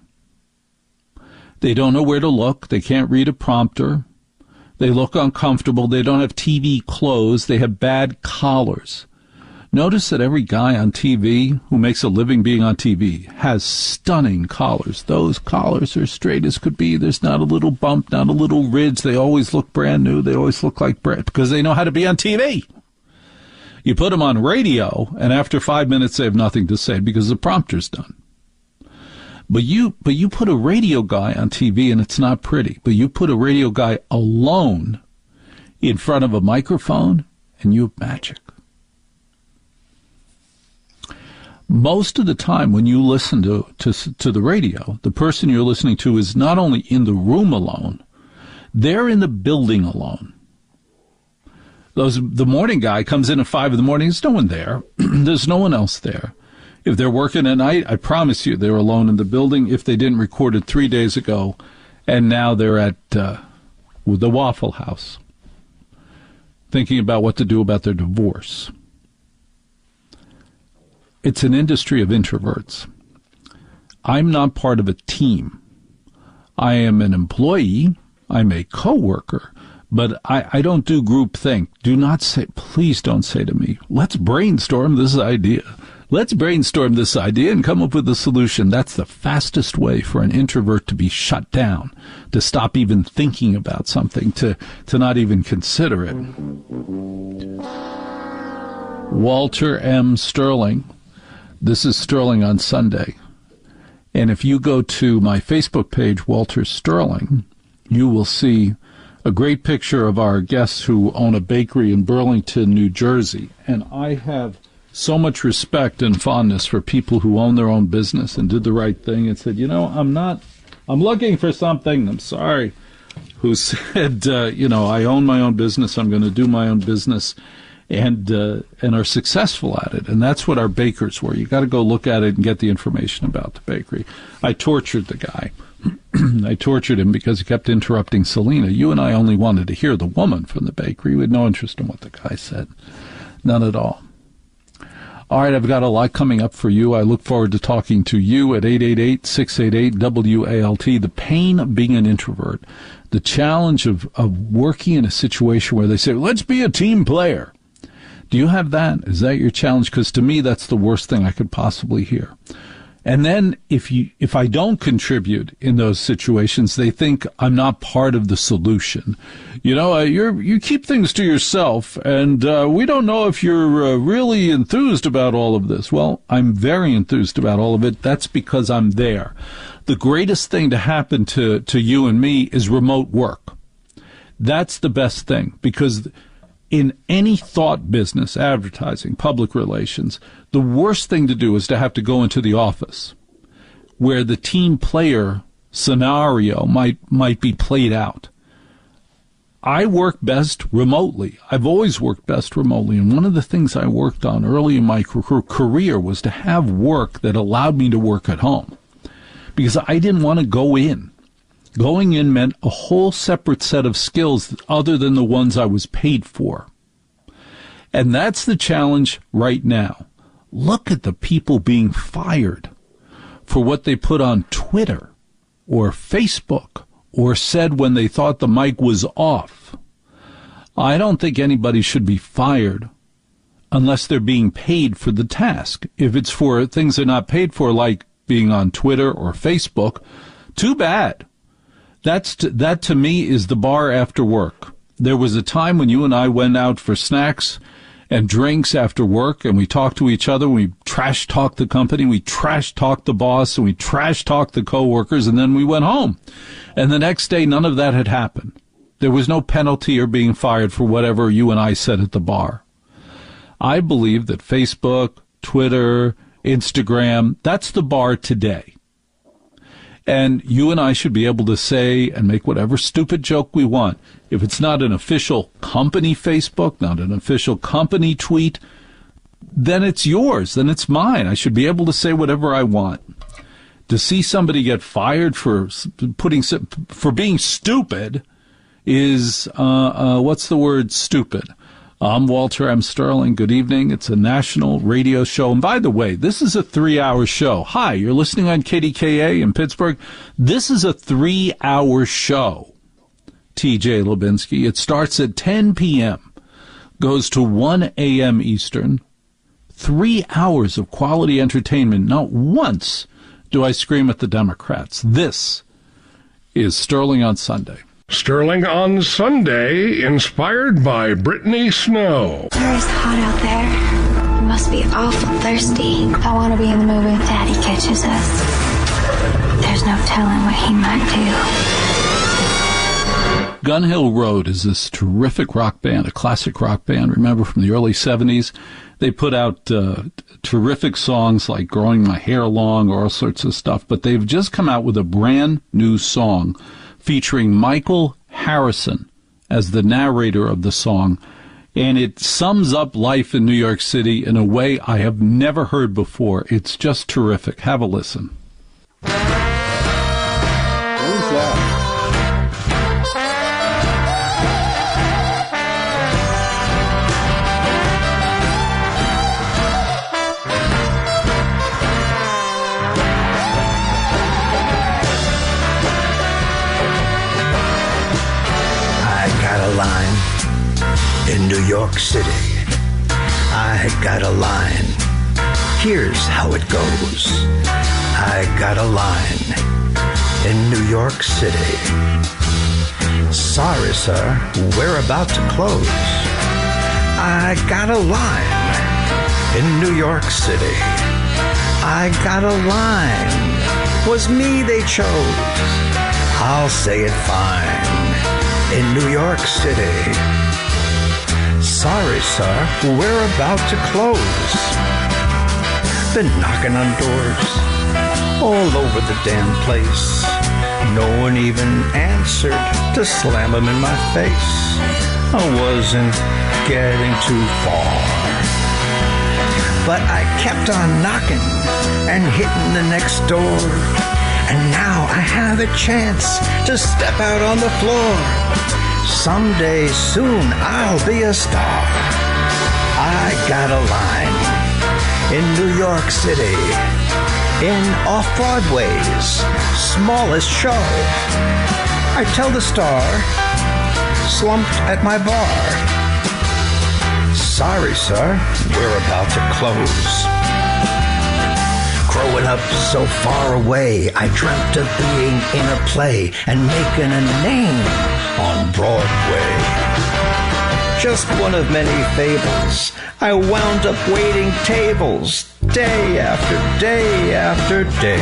They don't know where to look. They can't read a prompter. They look uncomfortable. They don't have TV clothes. They have bad collars. Notice that every guy on TV who makes a living being on TV has stunning collars. Those collars are straight as could be. There's not a little bump, not a little ridge. They always look brand new. They always look like brand, because they know how to be on TV. You put them on radio, and after 5 minutes they have nothing to say because the prompter's done. But you put a radio guy on TV, and it's not pretty. But you put a radio guy alone in front of a microphone, and you have magic. Most of the time when you listen to the radio, the person you're listening to is not only in the room alone, they're in the building alone. The morning guy comes in at 5 a.m, there's no one there. There's no one else there. If they're working at night, I promise you they're alone in the building if they didn't record it 3 days ago, and now they're at the Waffle House thinking about what to do about their divorce. It's an industry of introverts. I'm not part of a team. I am an employee. I'm a coworker. But I don't do groupthink. Please don't say to me, let's brainstorm this idea. Let's brainstorm this idea and come up with a solution. That's the fastest way for an introvert to be shut down, to stop even thinking about something, to not even consider it. Walter M. Sterling. This is Sterling on Sunday. And if you go to my Facebook page, Walter Sterling, you will see a great picture of our guests who own a bakery in Burlington, New Jersey. And I have so much respect and fondness for people who own their own business and did the right thing and said, I'm looking for something. I'm sorry. Who said, I own my own business. I'm going to do my own business. And are successful at it. And that's what our bakers were. You got to go look at it and get the information about the bakery. I tortured the guy. I tortured him because he kept interrupting Selena. You and I only wanted to hear the woman from the bakery. We had no interest in what the guy said. None at all. All right, I've got a lot coming up for you. I look forward to talking to you at 888-688-WALT. The pain of being an introvert. The challenge of working in a situation where they say, let's be a team player. Do you have that? Is that your challenge? Because to me, that's the worst thing I could possibly hear. And then if I don't contribute in those situations, they think I'm not part of the solution. You keep things to yourself, and we don't know if you're really enthused about all of this. Well, I'm very enthused about all of it. That's because I'm there. The greatest thing to happen to you and me is remote work. That's the best thing, because in any thought business, advertising, public relations, the worst thing to do is to have to go into the office where the team player scenario might be played out. I work best remotely. I've always worked best remotely. And one of the things I worked on early in my career was to have work that allowed me to work at home, because I didn't want to go in. Going in meant a whole separate set of skills other than the ones I was paid for. And that's the challenge right now. Look at the people being fired for what they put on Twitter or Facebook or said when they thought the mic was off. I don't think anybody should be fired unless they're being paid for the task. If it's for things they're not paid for, like being on Twitter or Facebook, too bad. That to me is the bar after work. There was a time when you and I went out for snacks and drinks after work, and we talked to each other. We trash-talked the company, we trash-talked the boss, and we trash-talked the coworkers, and then we went home. And the next day, none of that had happened. There was no penalty or being fired for whatever you and I said at the bar. I believe that Facebook, Twitter, Instagram, that's the bar today. And you and I should be able to say and make whatever stupid joke we want. If it's not an official company Facebook, not an official company tweet, then it's yours, then it's mine. I should be able to say whatever I want. To see somebody get fired for being stupid is, what's the word, stupid? I'm Walter M. Sterling. Good evening. It's a national radio show. And by the way, this is a 3-hour show. Hi, you're listening on KDKA in Pittsburgh. This is a 3-hour show, TJ Lubinsky. It starts at 10 p.m., goes to 1 a.m. Eastern. 3 hours of quality entertainment. Not once do I scream at the Democrats. This is Sterling on Sunday. Sterling on Sunday, inspired by Brittany Snow. Sure is hot out there. You must be awful thirsty. I want to be in the movie. Daddy catches us. There's no telling what he might Gun Hill Road is this terrific rock band, a classic rock band, remember, from the early 70s. They put out terrific songs like Growing My Hair Long or all sorts of stuff, but they've just come out with a brand new song featuring Michael Harrison as the narrator of the song, and it sums up life in New York City in a way I have never heard before. It's just terrific. Have a listen. What is that? A line in New York City. I got a line. Here's how it goes. I got a line in New York City. Sorry, sir, we're about to close. I got a line in New York City. I got a line. Was me they chose. I'll say it fine. In New York City. Sorry, sir, we're about to close. Been knocking on doors all over the damn place. No one even answered to slam them in my face. I wasn't getting too far, but I kept on knocking and hitting the next door. And now I have a chance to step out on the floor. Someday soon I'll be a star. I got a line in New York City, in Off-Broadway's smallest show. I tell the star, slumped at my bar. Sorry, sir, we're about to close. Growing up so far away, I dreamt of being in a play and making a name on Broadway. Just one of many fables. I wound up waiting tables day after day after day.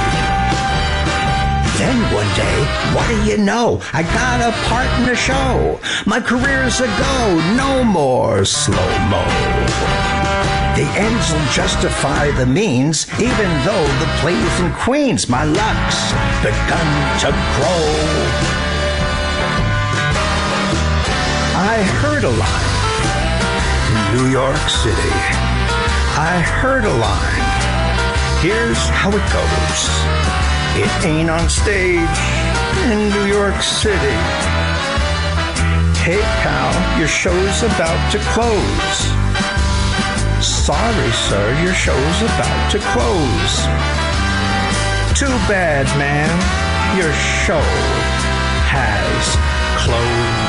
Then one day, what do you know? I got a part in the show. My career's a go, no more slow-mo. The ends will justify the means, even though the play's in Queens. My luck's begun to grow. I heard a line in New York City. I heard a line. Here's how it goes. It ain't on stage in New York City. Hey, pal, your show's about to close. Sorry, sir, your show's about to close. Too bad, man, your show has closed.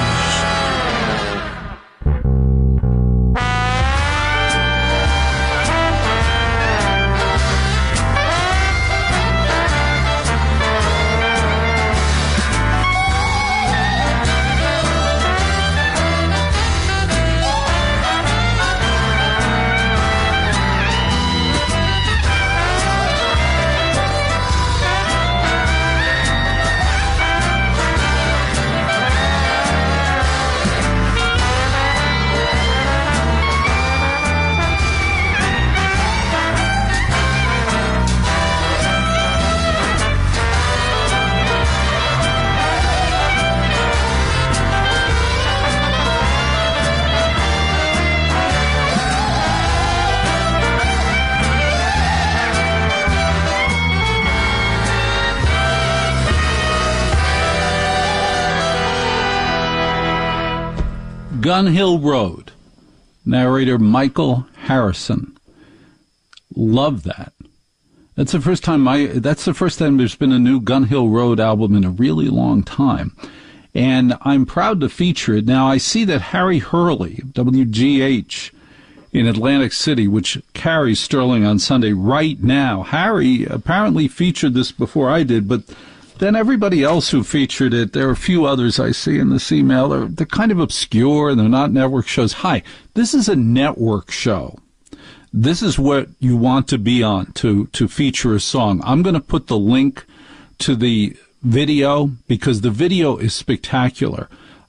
Gun Hill Road, narrator Michael Harrison. Love that. That's the first time there's been a new Gun Hill Road album in a really long time. And I'm proud to feature it. Now, I see that Harry Hurley, WGH in Atlantic City, which carries Sterling on Sunday right now. Harry apparently featured this before I did, but then everybody else who featured it, there are a few others I see in this email. They're kind of obscure, and they're not network shows. Hi, this is a network show. This is what you want to be on, to feature a song. I'm going to put the link to the video because the video is spectacular.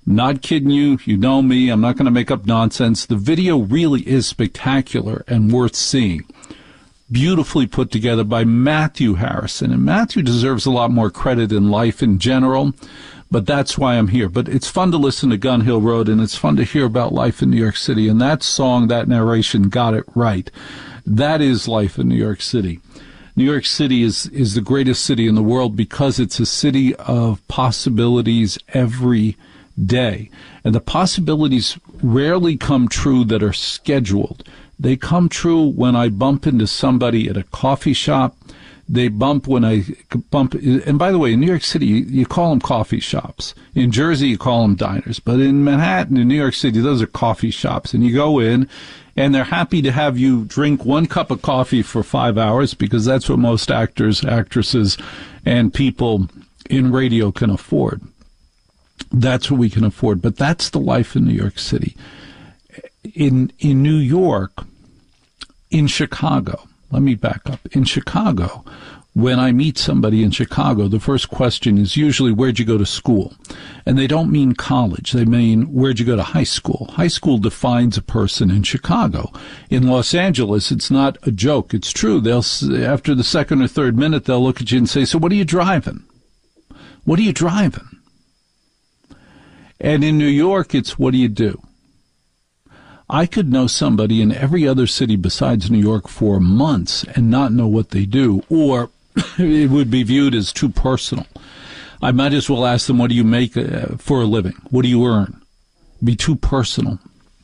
Not kidding you. You know me. I'm not going to make up nonsense. The video really is spectacular and worth seeing. Beautifully put together by Matthew Harrison. And Matthew deserves a lot more credit in life in general, but that's why I'm here. But it's fun to listen to Gun Hill Road, and it's fun to hear about life in New York City. And that song, that narration got it right. That is life in New York City. New York City is the greatest city in the world because it's a city of possibilities every day. And the possibilities rarely come true that are scheduled. They come true when I bump into somebody at a coffee shop. They bump when I bump. And by the way, in New York City, you call them coffee shops. In Jersey, you call them diners. But in Manhattan, in New York City, those are coffee shops. And you go in, and they're happy to have you drink one cup of coffee for 5 hours because that's what most actors, actresses, and people in radio can afford. That's what we can afford. But that's the life in New York City. In New York, in Chicago, let me back up. In Chicago, when I meet somebody in Chicago, the first question is usually, where'd you go to school? And they don't mean college. They mean, where'd you go to high school? High school defines a person in Chicago. In Los Angeles, it's not a joke. It's true. After the second or third minute, they'll look at you and say, so what are you driving? What are you driving? And in New York, it's what do you do? I could know somebody in every other city besides New York for months and not know what they do, or it would be viewed as too personal. I might as well ask them, what do you make for a living? What do you earn? It'd be too personal.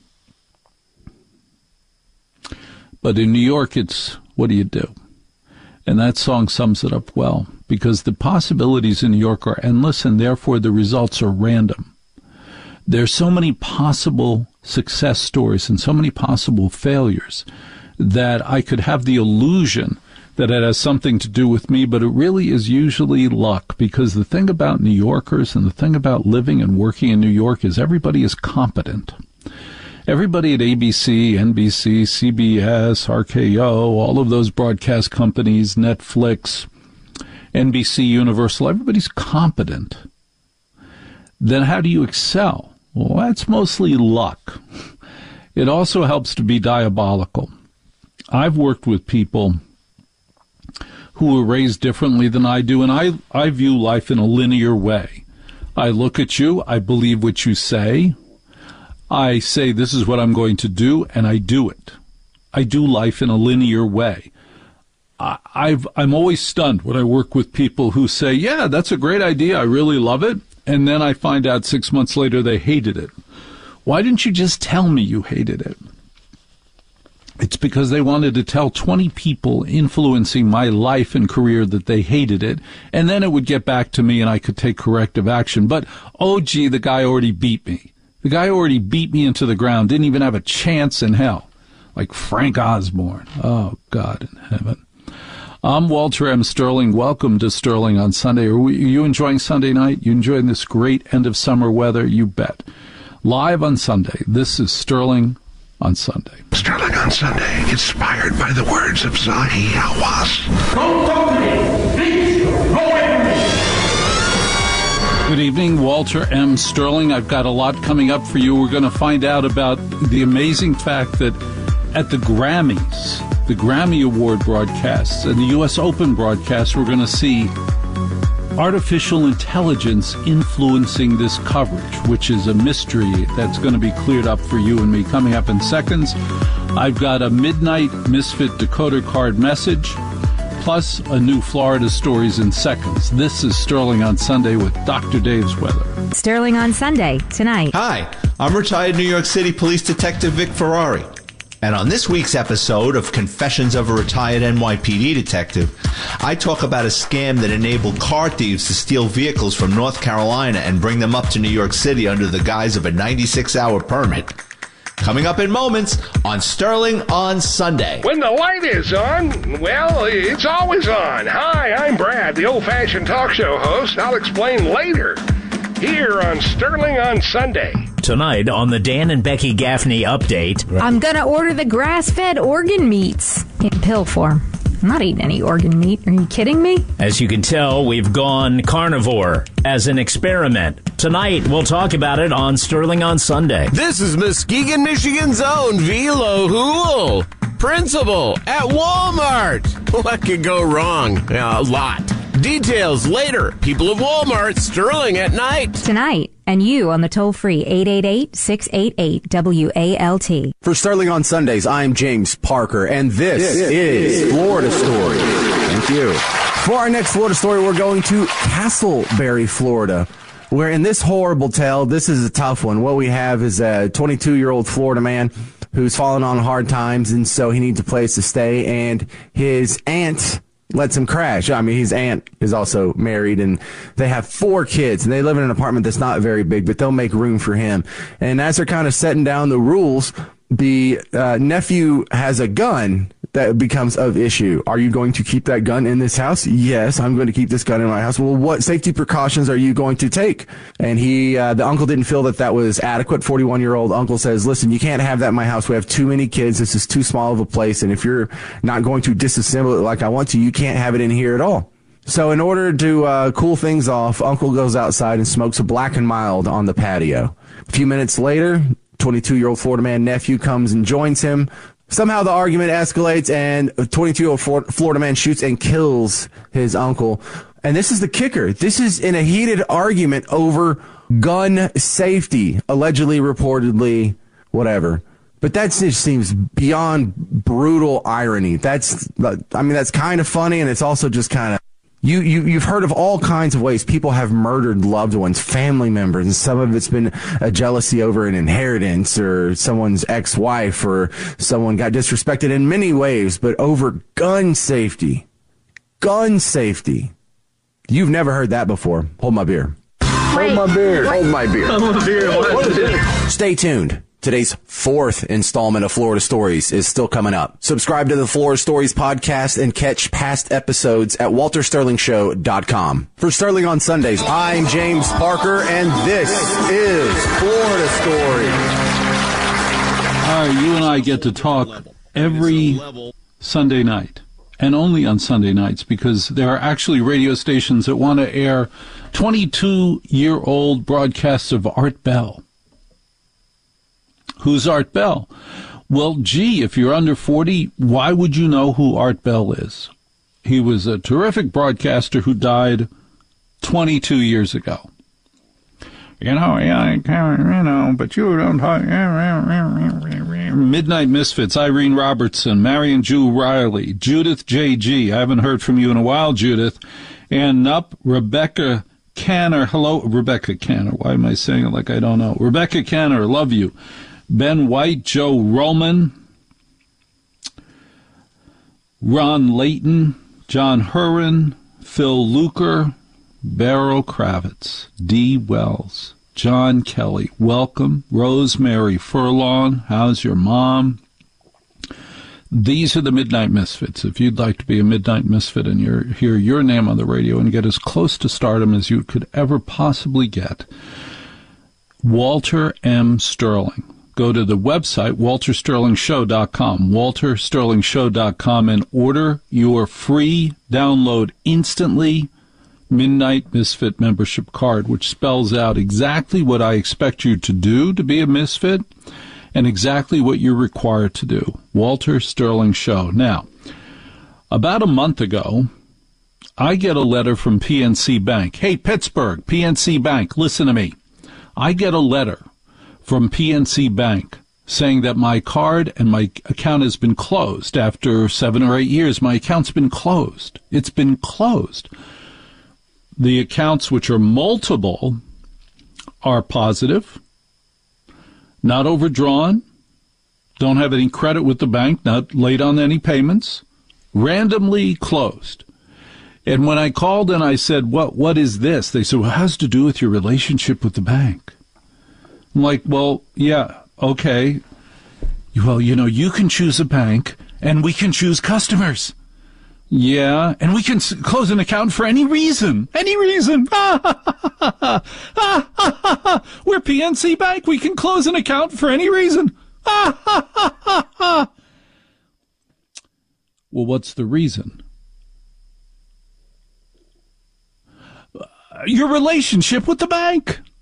But in New York, it's what do you do? And that song sums it up well, because the possibilities in New York are endless, and therefore the results are random. There's so many possible success stories and so many possible failures that I could have the illusion that it has something to do with me, but it really is usually luck, because the thing about New Yorkers and the thing about living and working in New York is everybody is competent. Everybody at ABC, NBC, CBS, RKO, all of those broadcast companies, Netflix, NBC, Universal, everybody's competent. Then how do you excel? Well, that's mostly luck. It also helps to be diabolical. I've worked with people who were raised differently than I do, and I view life in a linear way. I look at you, I believe what you say, I say this is what I'm going to do, and I do it. I do life in a linear way. I'm always stunned when I work with people who say, yeah, that's a great idea, I really love it, and then I find out 6 months later they hated it. Why didn't you just tell me you hated it? It's because they wanted to tell 20 people influencing my life and career that they hated it, and then it would get back to me and I could take corrective action. But, oh, gee, the guy already beat me. The guy already beat me into the ground, didn't even have a chance in hell. Like Frank Osborne. Oh, God in heaven. I'm Walter M. Sterling. Welcome to Sterling on Sunday. Are you enjoying Sunday night? You enjoying this great end of summer weather? You bet. Live on Sunday. This is Sterling on Sunday. Sterling on Sunday, inspired by the words of Zahi Hawass. Don't talk to me! Please, go away from me! Good evening, Walter M. Sterling. I've got a lot coming up for you. We're going to find out about the amazing fact that at the Grammys, the Grammy Award broadcasts, and the U.S. Open broadcasts, we're going to see artificial intelligence influencing this coverage, which is a mystery that's going to be cleared up for you and me coming up in seconds. I've got a midnight Misfit decoder card message, plus a new Florida Stories in seconds. This is Sterling on Sunday with Dr. Dave's weather. Sterling on Sunday, tonight. Hi, I'm retired New York City Police Detective Vic Ferrari. And on this week's episode of Confessions of a Retired NYPD Detective, I talk about a scam that enabled car thieves to steal vehicles from North Carolina and bring them up to New York City under the guise of a 96-hour permit. Coming up in moments on Sterling on Sunday. When the light is on, well, it's always on. Hi, I'm Brad, the old-fashioned talk show host. I'll explain later here on Sterling on Sunday. Tonight on the Dan and Becky Gaffney update. I'm going to order the grass-fed organ meats in pill form. I'm not eating any organ meat. Are you kidding me? As you can tell, we've gone carnivore as an experiment. Tonight, we'll talk about it on Sterling on Sunday. This is Muskegon, Michigan's own Velo Hool, principal at Walmart. What could go wrong? A lot. Details later. People of Walmart, Sterling at night. Tonight, and you on the toll-free 888-688-WALT. For Sterling on Sundays, I'm James Parker, and this is Florida Story. Thank you. For our next Florida story, we're going to Castleberry, Florida, where in this horrible tale, this is a tough one. What we have is a 22-year-old Florida man who's fallen on hard times, and so he needs a place to stay, and his aunt lets him crash. I mean, his aunt is also married, and they have 4 kids, and they live in an apartment that's not very big, but they'll make room for him. And as they're kind of setting down the rules, the nephew has a gun that becomes of issue. Are you going to keep that gun in this house? Yes, I'm going to keep this gun in my house. Well, what safety precautions are you going to take? And the uncle didn't feel that was adequate. 41-year-old uncle says, listen, you can't have that in my house. We have too many kids. This is too small of a place. And if you're not going to disassemble it like I want to, you can't have it in here at all. So in order to cool things off, uncle goes outside and smokes a Black and Mild on the patio. A few minutes later, 22-year-old Florida man nephew comes and joins him. Somehow the argument escalates, and a 22-year-old Florida man shoots and kills his uncle. And this is the kicker. This is in a heated argument over gun safety, allegedly, reportedly, whatever. But that just seems beyond brutal irony. That's kind of funny, and it's also just kind of... You've heard of all kinds of ways people have murdered loved ones, family members, and some of it's been a jealousy over an inheritance or someone's ex-wife or someone got disrespected in many ways, but over gun safety. Gun safety. You've never heard that before. Hold my beer. Hold my beer. Hold my beer. Hold my beer. Stay tuned. Today's 4th installment of Florida Stories is still coming up. Subscribe to the Florida Stories podcast and catch past episodes at WalterSterlingShow.com. For Sterling on Sundays, I'm James Parker, and this is Florida Stories. All right, you and I get to talk every Sunday night, and only on Sunday nights, because there are actually radio stations that want to air 22-year-old broadcasts of Art Bell. Who's Art Bell? Well, gee, if you're under 40, why would you know who Art Bell is? He was a terrific broadcaster who died 22 years ago. But you don't talk. Midnight Misfits, Irene Robertson, Marion Jew Riley, Judith J.G. I haven't heard from you in a while, Judith. And up, Rebecca Canner. Hello, Rebecca Canner. Why am I saying it like I don't know? Rebecca Canner, love you. Ben White, Joe Roman, Ron Layton, John Hurren, Phil Luker, Beryl Kravitz, Dee Wells, John Kelly, welcome. Rosemary Furlong, how's your mom? These are the Midnight Misfits. If you'd like to be a Midnight Misfit and hear your name on the radio and get as close to stardom as you could ever possibly get, Walter M. Sterling. Go to the website, WalterSterlingShow.com, WalterSterlingShow.com, and order your free download instantly Midnight Misfit membership card, which spells out exactly what I expect you to do to be a misfit and exactly what you're required to do. Walter Sterling Show. Now, about a month ago, I get a letter from PNC Bank. Hey, Pittsburgh, PNC Bank, listen to me. I get a letter from PNC Bank saying that my card and my account has been closed. After 7 or 8 years, my account's been closed. It's been closed. The accounts, which are multiple, are positive, not overdrawn, don't have any credit with the bank, not late on any payments, randomly closed. And when I called and I said, what is this? They said, well, it has to do with your relationship with the bank. I'm like, well, yeah, okay. Well, you can choose a bank, and we can choose customers. Yeah, and we can close an account for any reason. Any reason. We're PNC Bank. We can close an account for any reason. Well, what's the reason? Your relationship with the bank.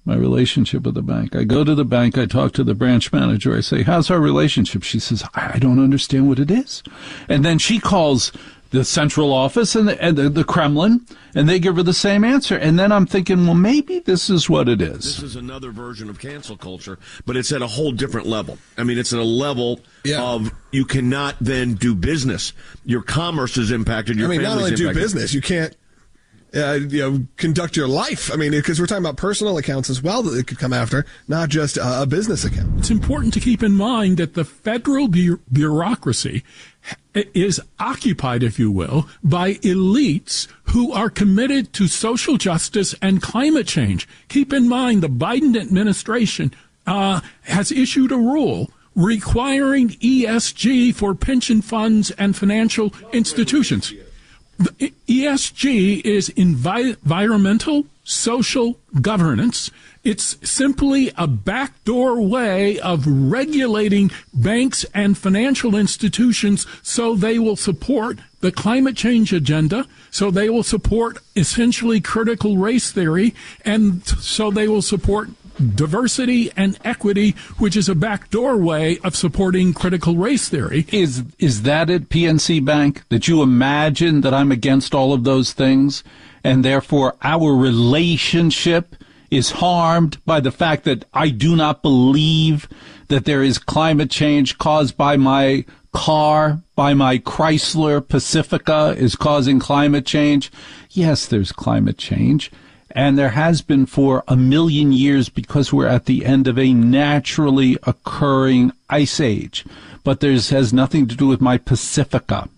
My relationship with the bank. I go to the bank, I talk to the branch manager, I say, how's our relationship? She says, I don't understand what it is. And then she calls the central office and the Kremlin, and they give her the same answer. And then I'm thinking, well, maybe this is what it is. This is another version of cancel culture, but it's at a whole different level. I mean, it's at a level of you cannot then do business. Your commerce is impacted. Your not only family's do impacted. business, you can't conduct your life. I mean, because we're talking about personal accounts as well that it could come after, not just a business account. It's important to keep in mind that the federal bureaucracy is occupied, if you will, by elites who are committed to social justice and climate change. Keep in mind the Biden administration has issued a rule requiring ESG for pension funds and financial institutions. The ESG is environmental social governance. It's simply a backdoor way of regulating banks and financial institutions so they will support the climate change agenda, so they will support essentially critical race theory, and so they will support diversity and equity, which is a backdoor way of supporting critical race theory. Is that it, PNC Bank? That you imagine that I'm against all of those things, and therefore our relationship is harmed by the fact that I do not believe that there is climate change caused by my car, by my Chrysler Pacifica is causing climate change? Yes, there's climate change. And there has been for 1 million years because we're at the end of a naturally occurring ice age. But has nothing to do with my Pacifica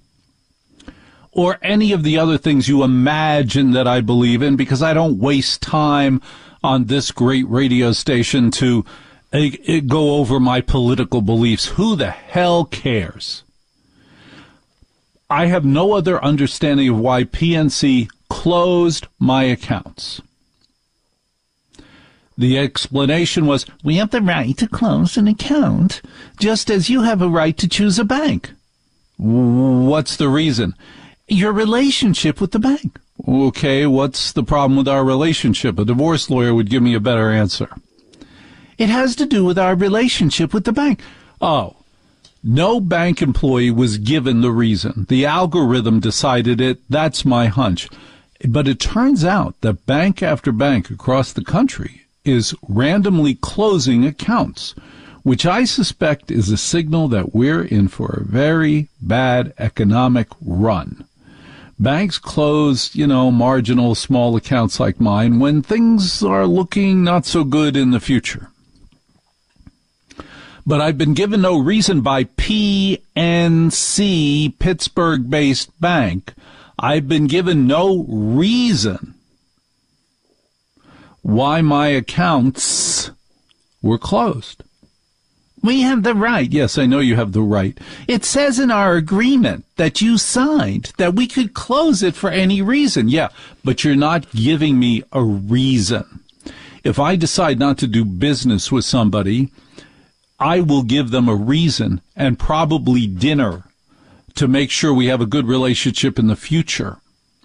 or any of the other things you imagine that I believe in, because I don't waste time on this great radio station to go over my political beliefs. Who the hell cares? I have no other understanding of why PNC closed my accounts. The explanation was, we have the right to close an account, just as you have a right to choose a bank. What's the reason? Your relationship with the bank. Okay, what's the problem with our relationship? A divorce lawyer would give me a better answer. It has to do with our relationship with the bank. Oh, no bank employee was given the reason. The algorithm decided it. That's my hunch. But it turns out that bank after bank across the country is randomly closing accounts, which I suspect is a signal that we're in for a very bad economic run. Banks close, marginal small accounts like mine when things are looking not so good in the future. But I've been given no reason by PNC, Pittsburgh-based bank. I've been given no reason why my accounts were closed. We have the right. Yes, I know you have the right. It says in our agreement that you signed that we could close it for any reason. Yeah, but you're not giving me a reason. If I decide not to do business with somebody, I will give them a reason and probably dinner to make sure we have a good relationship in the future.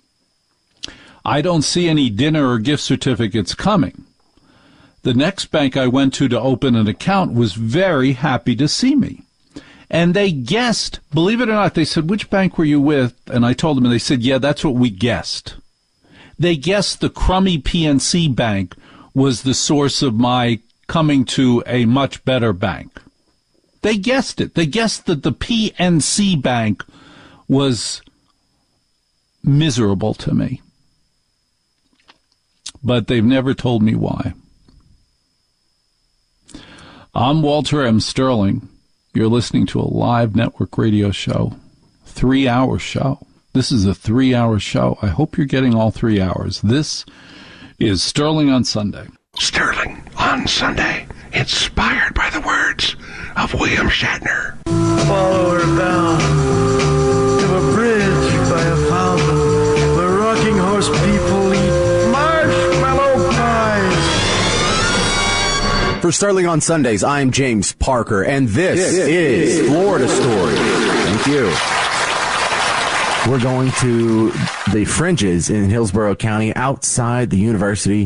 I don't see any dinner or gift certificates coming. The next bank I went to open an account was very happy to see me. And they guessed, believe it or not, they said, which bank were you with? And I told them, and they said, yeah, that's what we guessed. They guessed the crummy PNC bank was the source of my coming to a much better bank. They guessed it. They guessed that the PNC bank was miserable to me. But they've never told me why. I'm Walter M. Sterling. You're listening to a live network radio show, 3-hour show. This is a 3-hour show. I hope you're getting all 3 hours. This is Sterling on Sunday. Sterling on Sunday, inspired by the words of William Shatner. Follow her down to a bridge by a fountain where rocking horse people eat marshmallow pies. For Sterling on Sundays, I'm James Parker, and this is Florida Story. Thank you. We're going to the fringes in Hillsborough County outside the University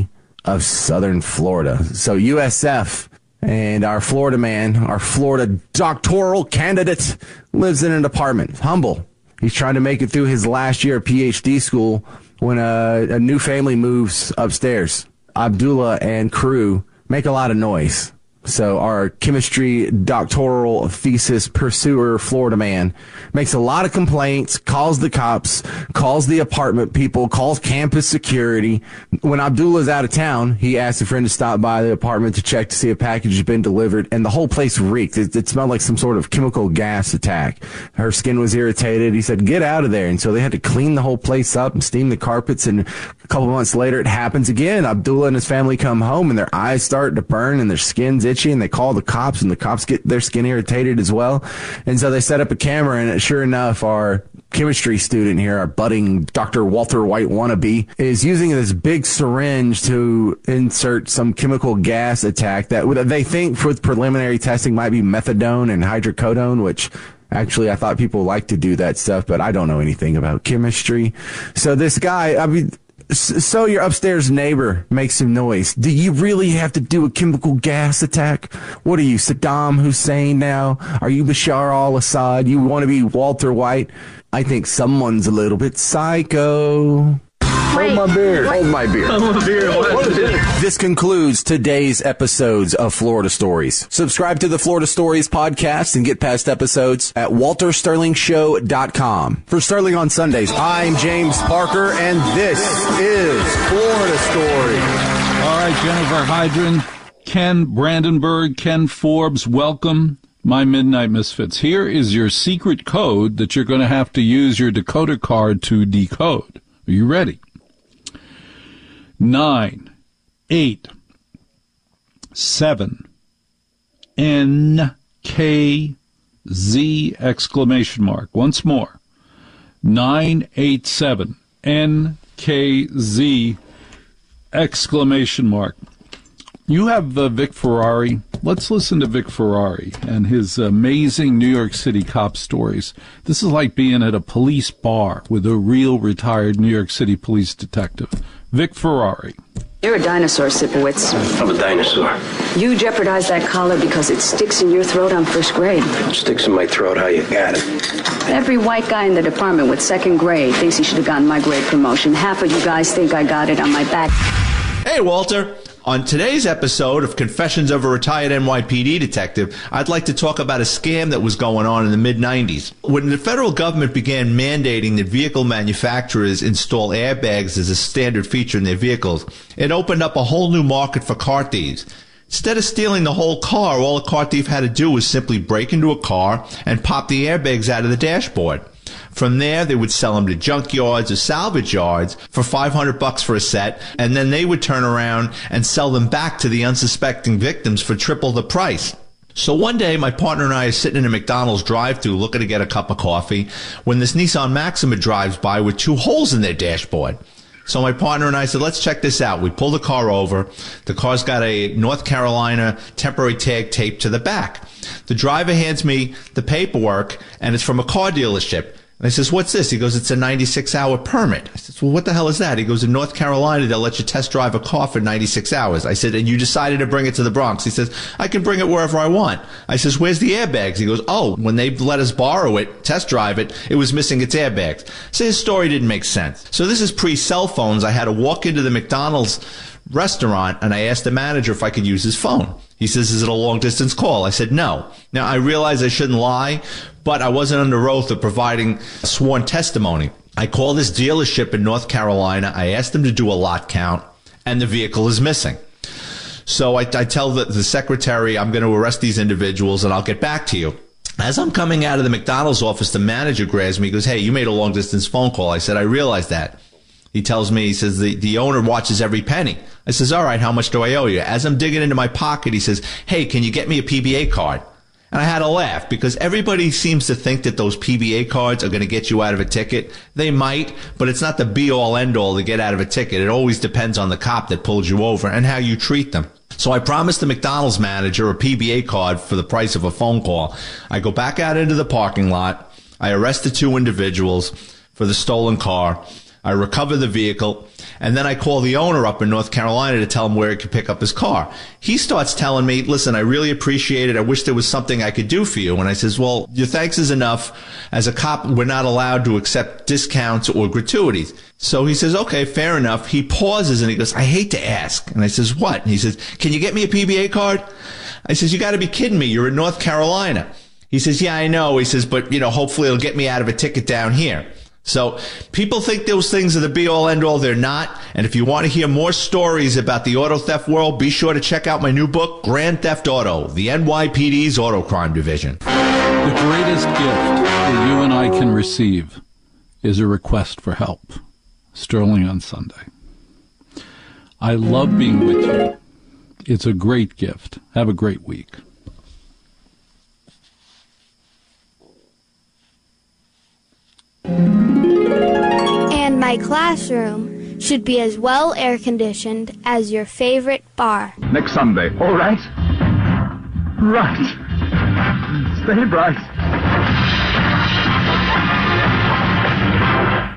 of southern Florida. So USF and our Florida man, our Florida doctoral candidate, lives in an apartment. Humble. He's trying to make it through his last year of PhD school when a new family moves upstairs. Abdullah and crew make a lot of noise. So our chemistry doctoral thesis pursuer Florida man makes a lot of complaints, calls the cops, calls the apartment people, calls campus security. When Abdullah's out of town, he asks a friend to stop by the apartment to check to see if a package has been delivered, and the whole place reeked. It smelled like some sort of chemical gas attack. Her skin was irritated. He said, get out of there. And so they had to clean the whole place up and steam the carpets, and a couple of months later it happens again. Abdullah and his family come home, and their eyes start to burn, and their skin's itchy, and they call the cops, and the cops get their skin irritated as well. And so they set up a camera, and sure enough, our chemistry student here, our budding Dr. Walter White wannabe, is using this big syringe to insert some chemical gas attack that they think with preliminary testing might be methadone and hydrocodone, which actually I thought people like to do that stuff, but I don't know anything about chemistry. So this guy, so your upstairs neighbor makes some noise. Do you really have to do a chemical gas attack? What are you, Saddam Hussein now? Are you Bashar al-Assad? You want to be Walter White? I think someone's a little bit psycho. Hold my beer. Hold my beer. Hold my beer. What is it? This concludes today's episodes of Florida Stories. Subscribe to the Florida Stories podcast and get past episodes at waltersterlingshow.com. For Sterling on Sundays, I'm James Parker, and this is Florida Stories. All right, Jennifer Hydron, Ken Brandenburg, Ken Forbes, welcome. My Midnight Misfits. Here is your secret code that you're going to have to use your decoder card to decode. Are you ready? 9, 8, 7, N, K, Z, exclamation mark. Once more. 987, N, K, Z, exclamation mark. You have Vic Ferrari. Let's listen to Vic Ferrari and his amazing New York City cop stories. This is like being at a police bar with a real retired New York City police detective. Vic Ferrari. You're a dinosaur, Sipowicz. I'm a dinosaur. You jeopardized that collar because it sticks in your throat on first grade. It sticks in my throat. How you got it? Every white guy in the department with second grade thinks he should have gotten my grade promotion. Half of you guys think I got it on my back. Hey, Walter. On today's episode of Confessions of a Retired NYPD Detective, I'd like to talk about a scam that was going on in the mid-90s. When the federal government began mandating that vehicle manufacturers install airbags as a standard feature in their vehicles, it opened up a whole new market for car thieves. Instead of stealing the whole car, all a car thief had to do was simply break into a car and pop the airbags out of the dashboard. From there, they would sell them to junkyards or salvage yards for $500 for a set, and then they would turn around and sell them back to the unsuspecting victims for triple the price. So one day, my partner and I are sitting in a McDonald's drive-thru looking to get a cup of coffee when this Nissan Maxima drives by with 2 holes in their dashboard. So my partner and I said, let's check this out. We pull the car over. The car's got a North Carolina temporary tag taped to the back. The driver hands me the paperwork, and it's from a car dealership. And I says, what's this? He goes, it's a 96-hour permit. I says, well, what the hell is that? He goes, in North Carolina, they'll let you test drive a car for 96 hours. I said, and you decided to bring it to the Bronx? He says, I can bring it wherever I want. I says, where's the airbags? He goes, oh, when they let us borrow it, test drive it, it was missing its airbags. So his story didn't make sense. So this is pre-cell phones. I had to walk into the McDonald's restaurant, and I asked the manager if I could use his phone. He says, is it a long-distance call? I said, no. Now, I realize I shouldn't lie, but I wasn't under oath of providing sworn testimony. I call this dealership in North Carolina. I asked them to do a lot count, and the vehicle is missing. So I tell the secretary, I'm going to arrest these individuals, and I'll get back to you. As I'm coming out of the McDonald's office, the manager grabs me. He goes, hey, you made a long-distance phone call. I said, I realize that. He tells me, he says, the owner watches every penny. I says, all right, how much do I owe you? As I'm digging into my pocket, he says, hey, can you get me a PBA card? And I had to laugh because everybody seems to think that those PBA cards are going to get you out of a ticket. They might, but it's not the be-all, end-all to get out of a ticket. It always depends on the cop that pulled you over and how you treat them. So I promised the McDonald's manager a PBA card for the price of a phone call. I go back out into the parking lot. I arrest the 2 individuals for the stolen car. I recover the vehicle, and then I call the owner up in North Carolina to tell him where he could pick up his car. He starts telling me, listen, I really appreciate it. I wish there was something I could do for you. And I says, well, your thanks is enough. As a cop, we're not allowed to accept discounts or gratuities. So he says, okay, fair enough. He pauses and he goes, I hate to ask. And I says, what? And he says, can you get me a PBA card? I says, you got to be kidding me. You're in North Carolina. He says, yeah, I know. He says, but, hopefully it'll get me out of a ticket down here. So people think those things are the be-all, end-all. They're not. And if you want to hear more stories about the auto theft world, be sure to check out my new book, Grand Theft Auto, the NYPD's Auto Crime Division. The greatest gift that you and I can receive is a request for help. Sterling on Sunday. I love being with you. It's a great gift. Have a great week. And my classroom should be as well air-conditioned as your favorite bar. Next Sunday. All right? Right. Stay bright.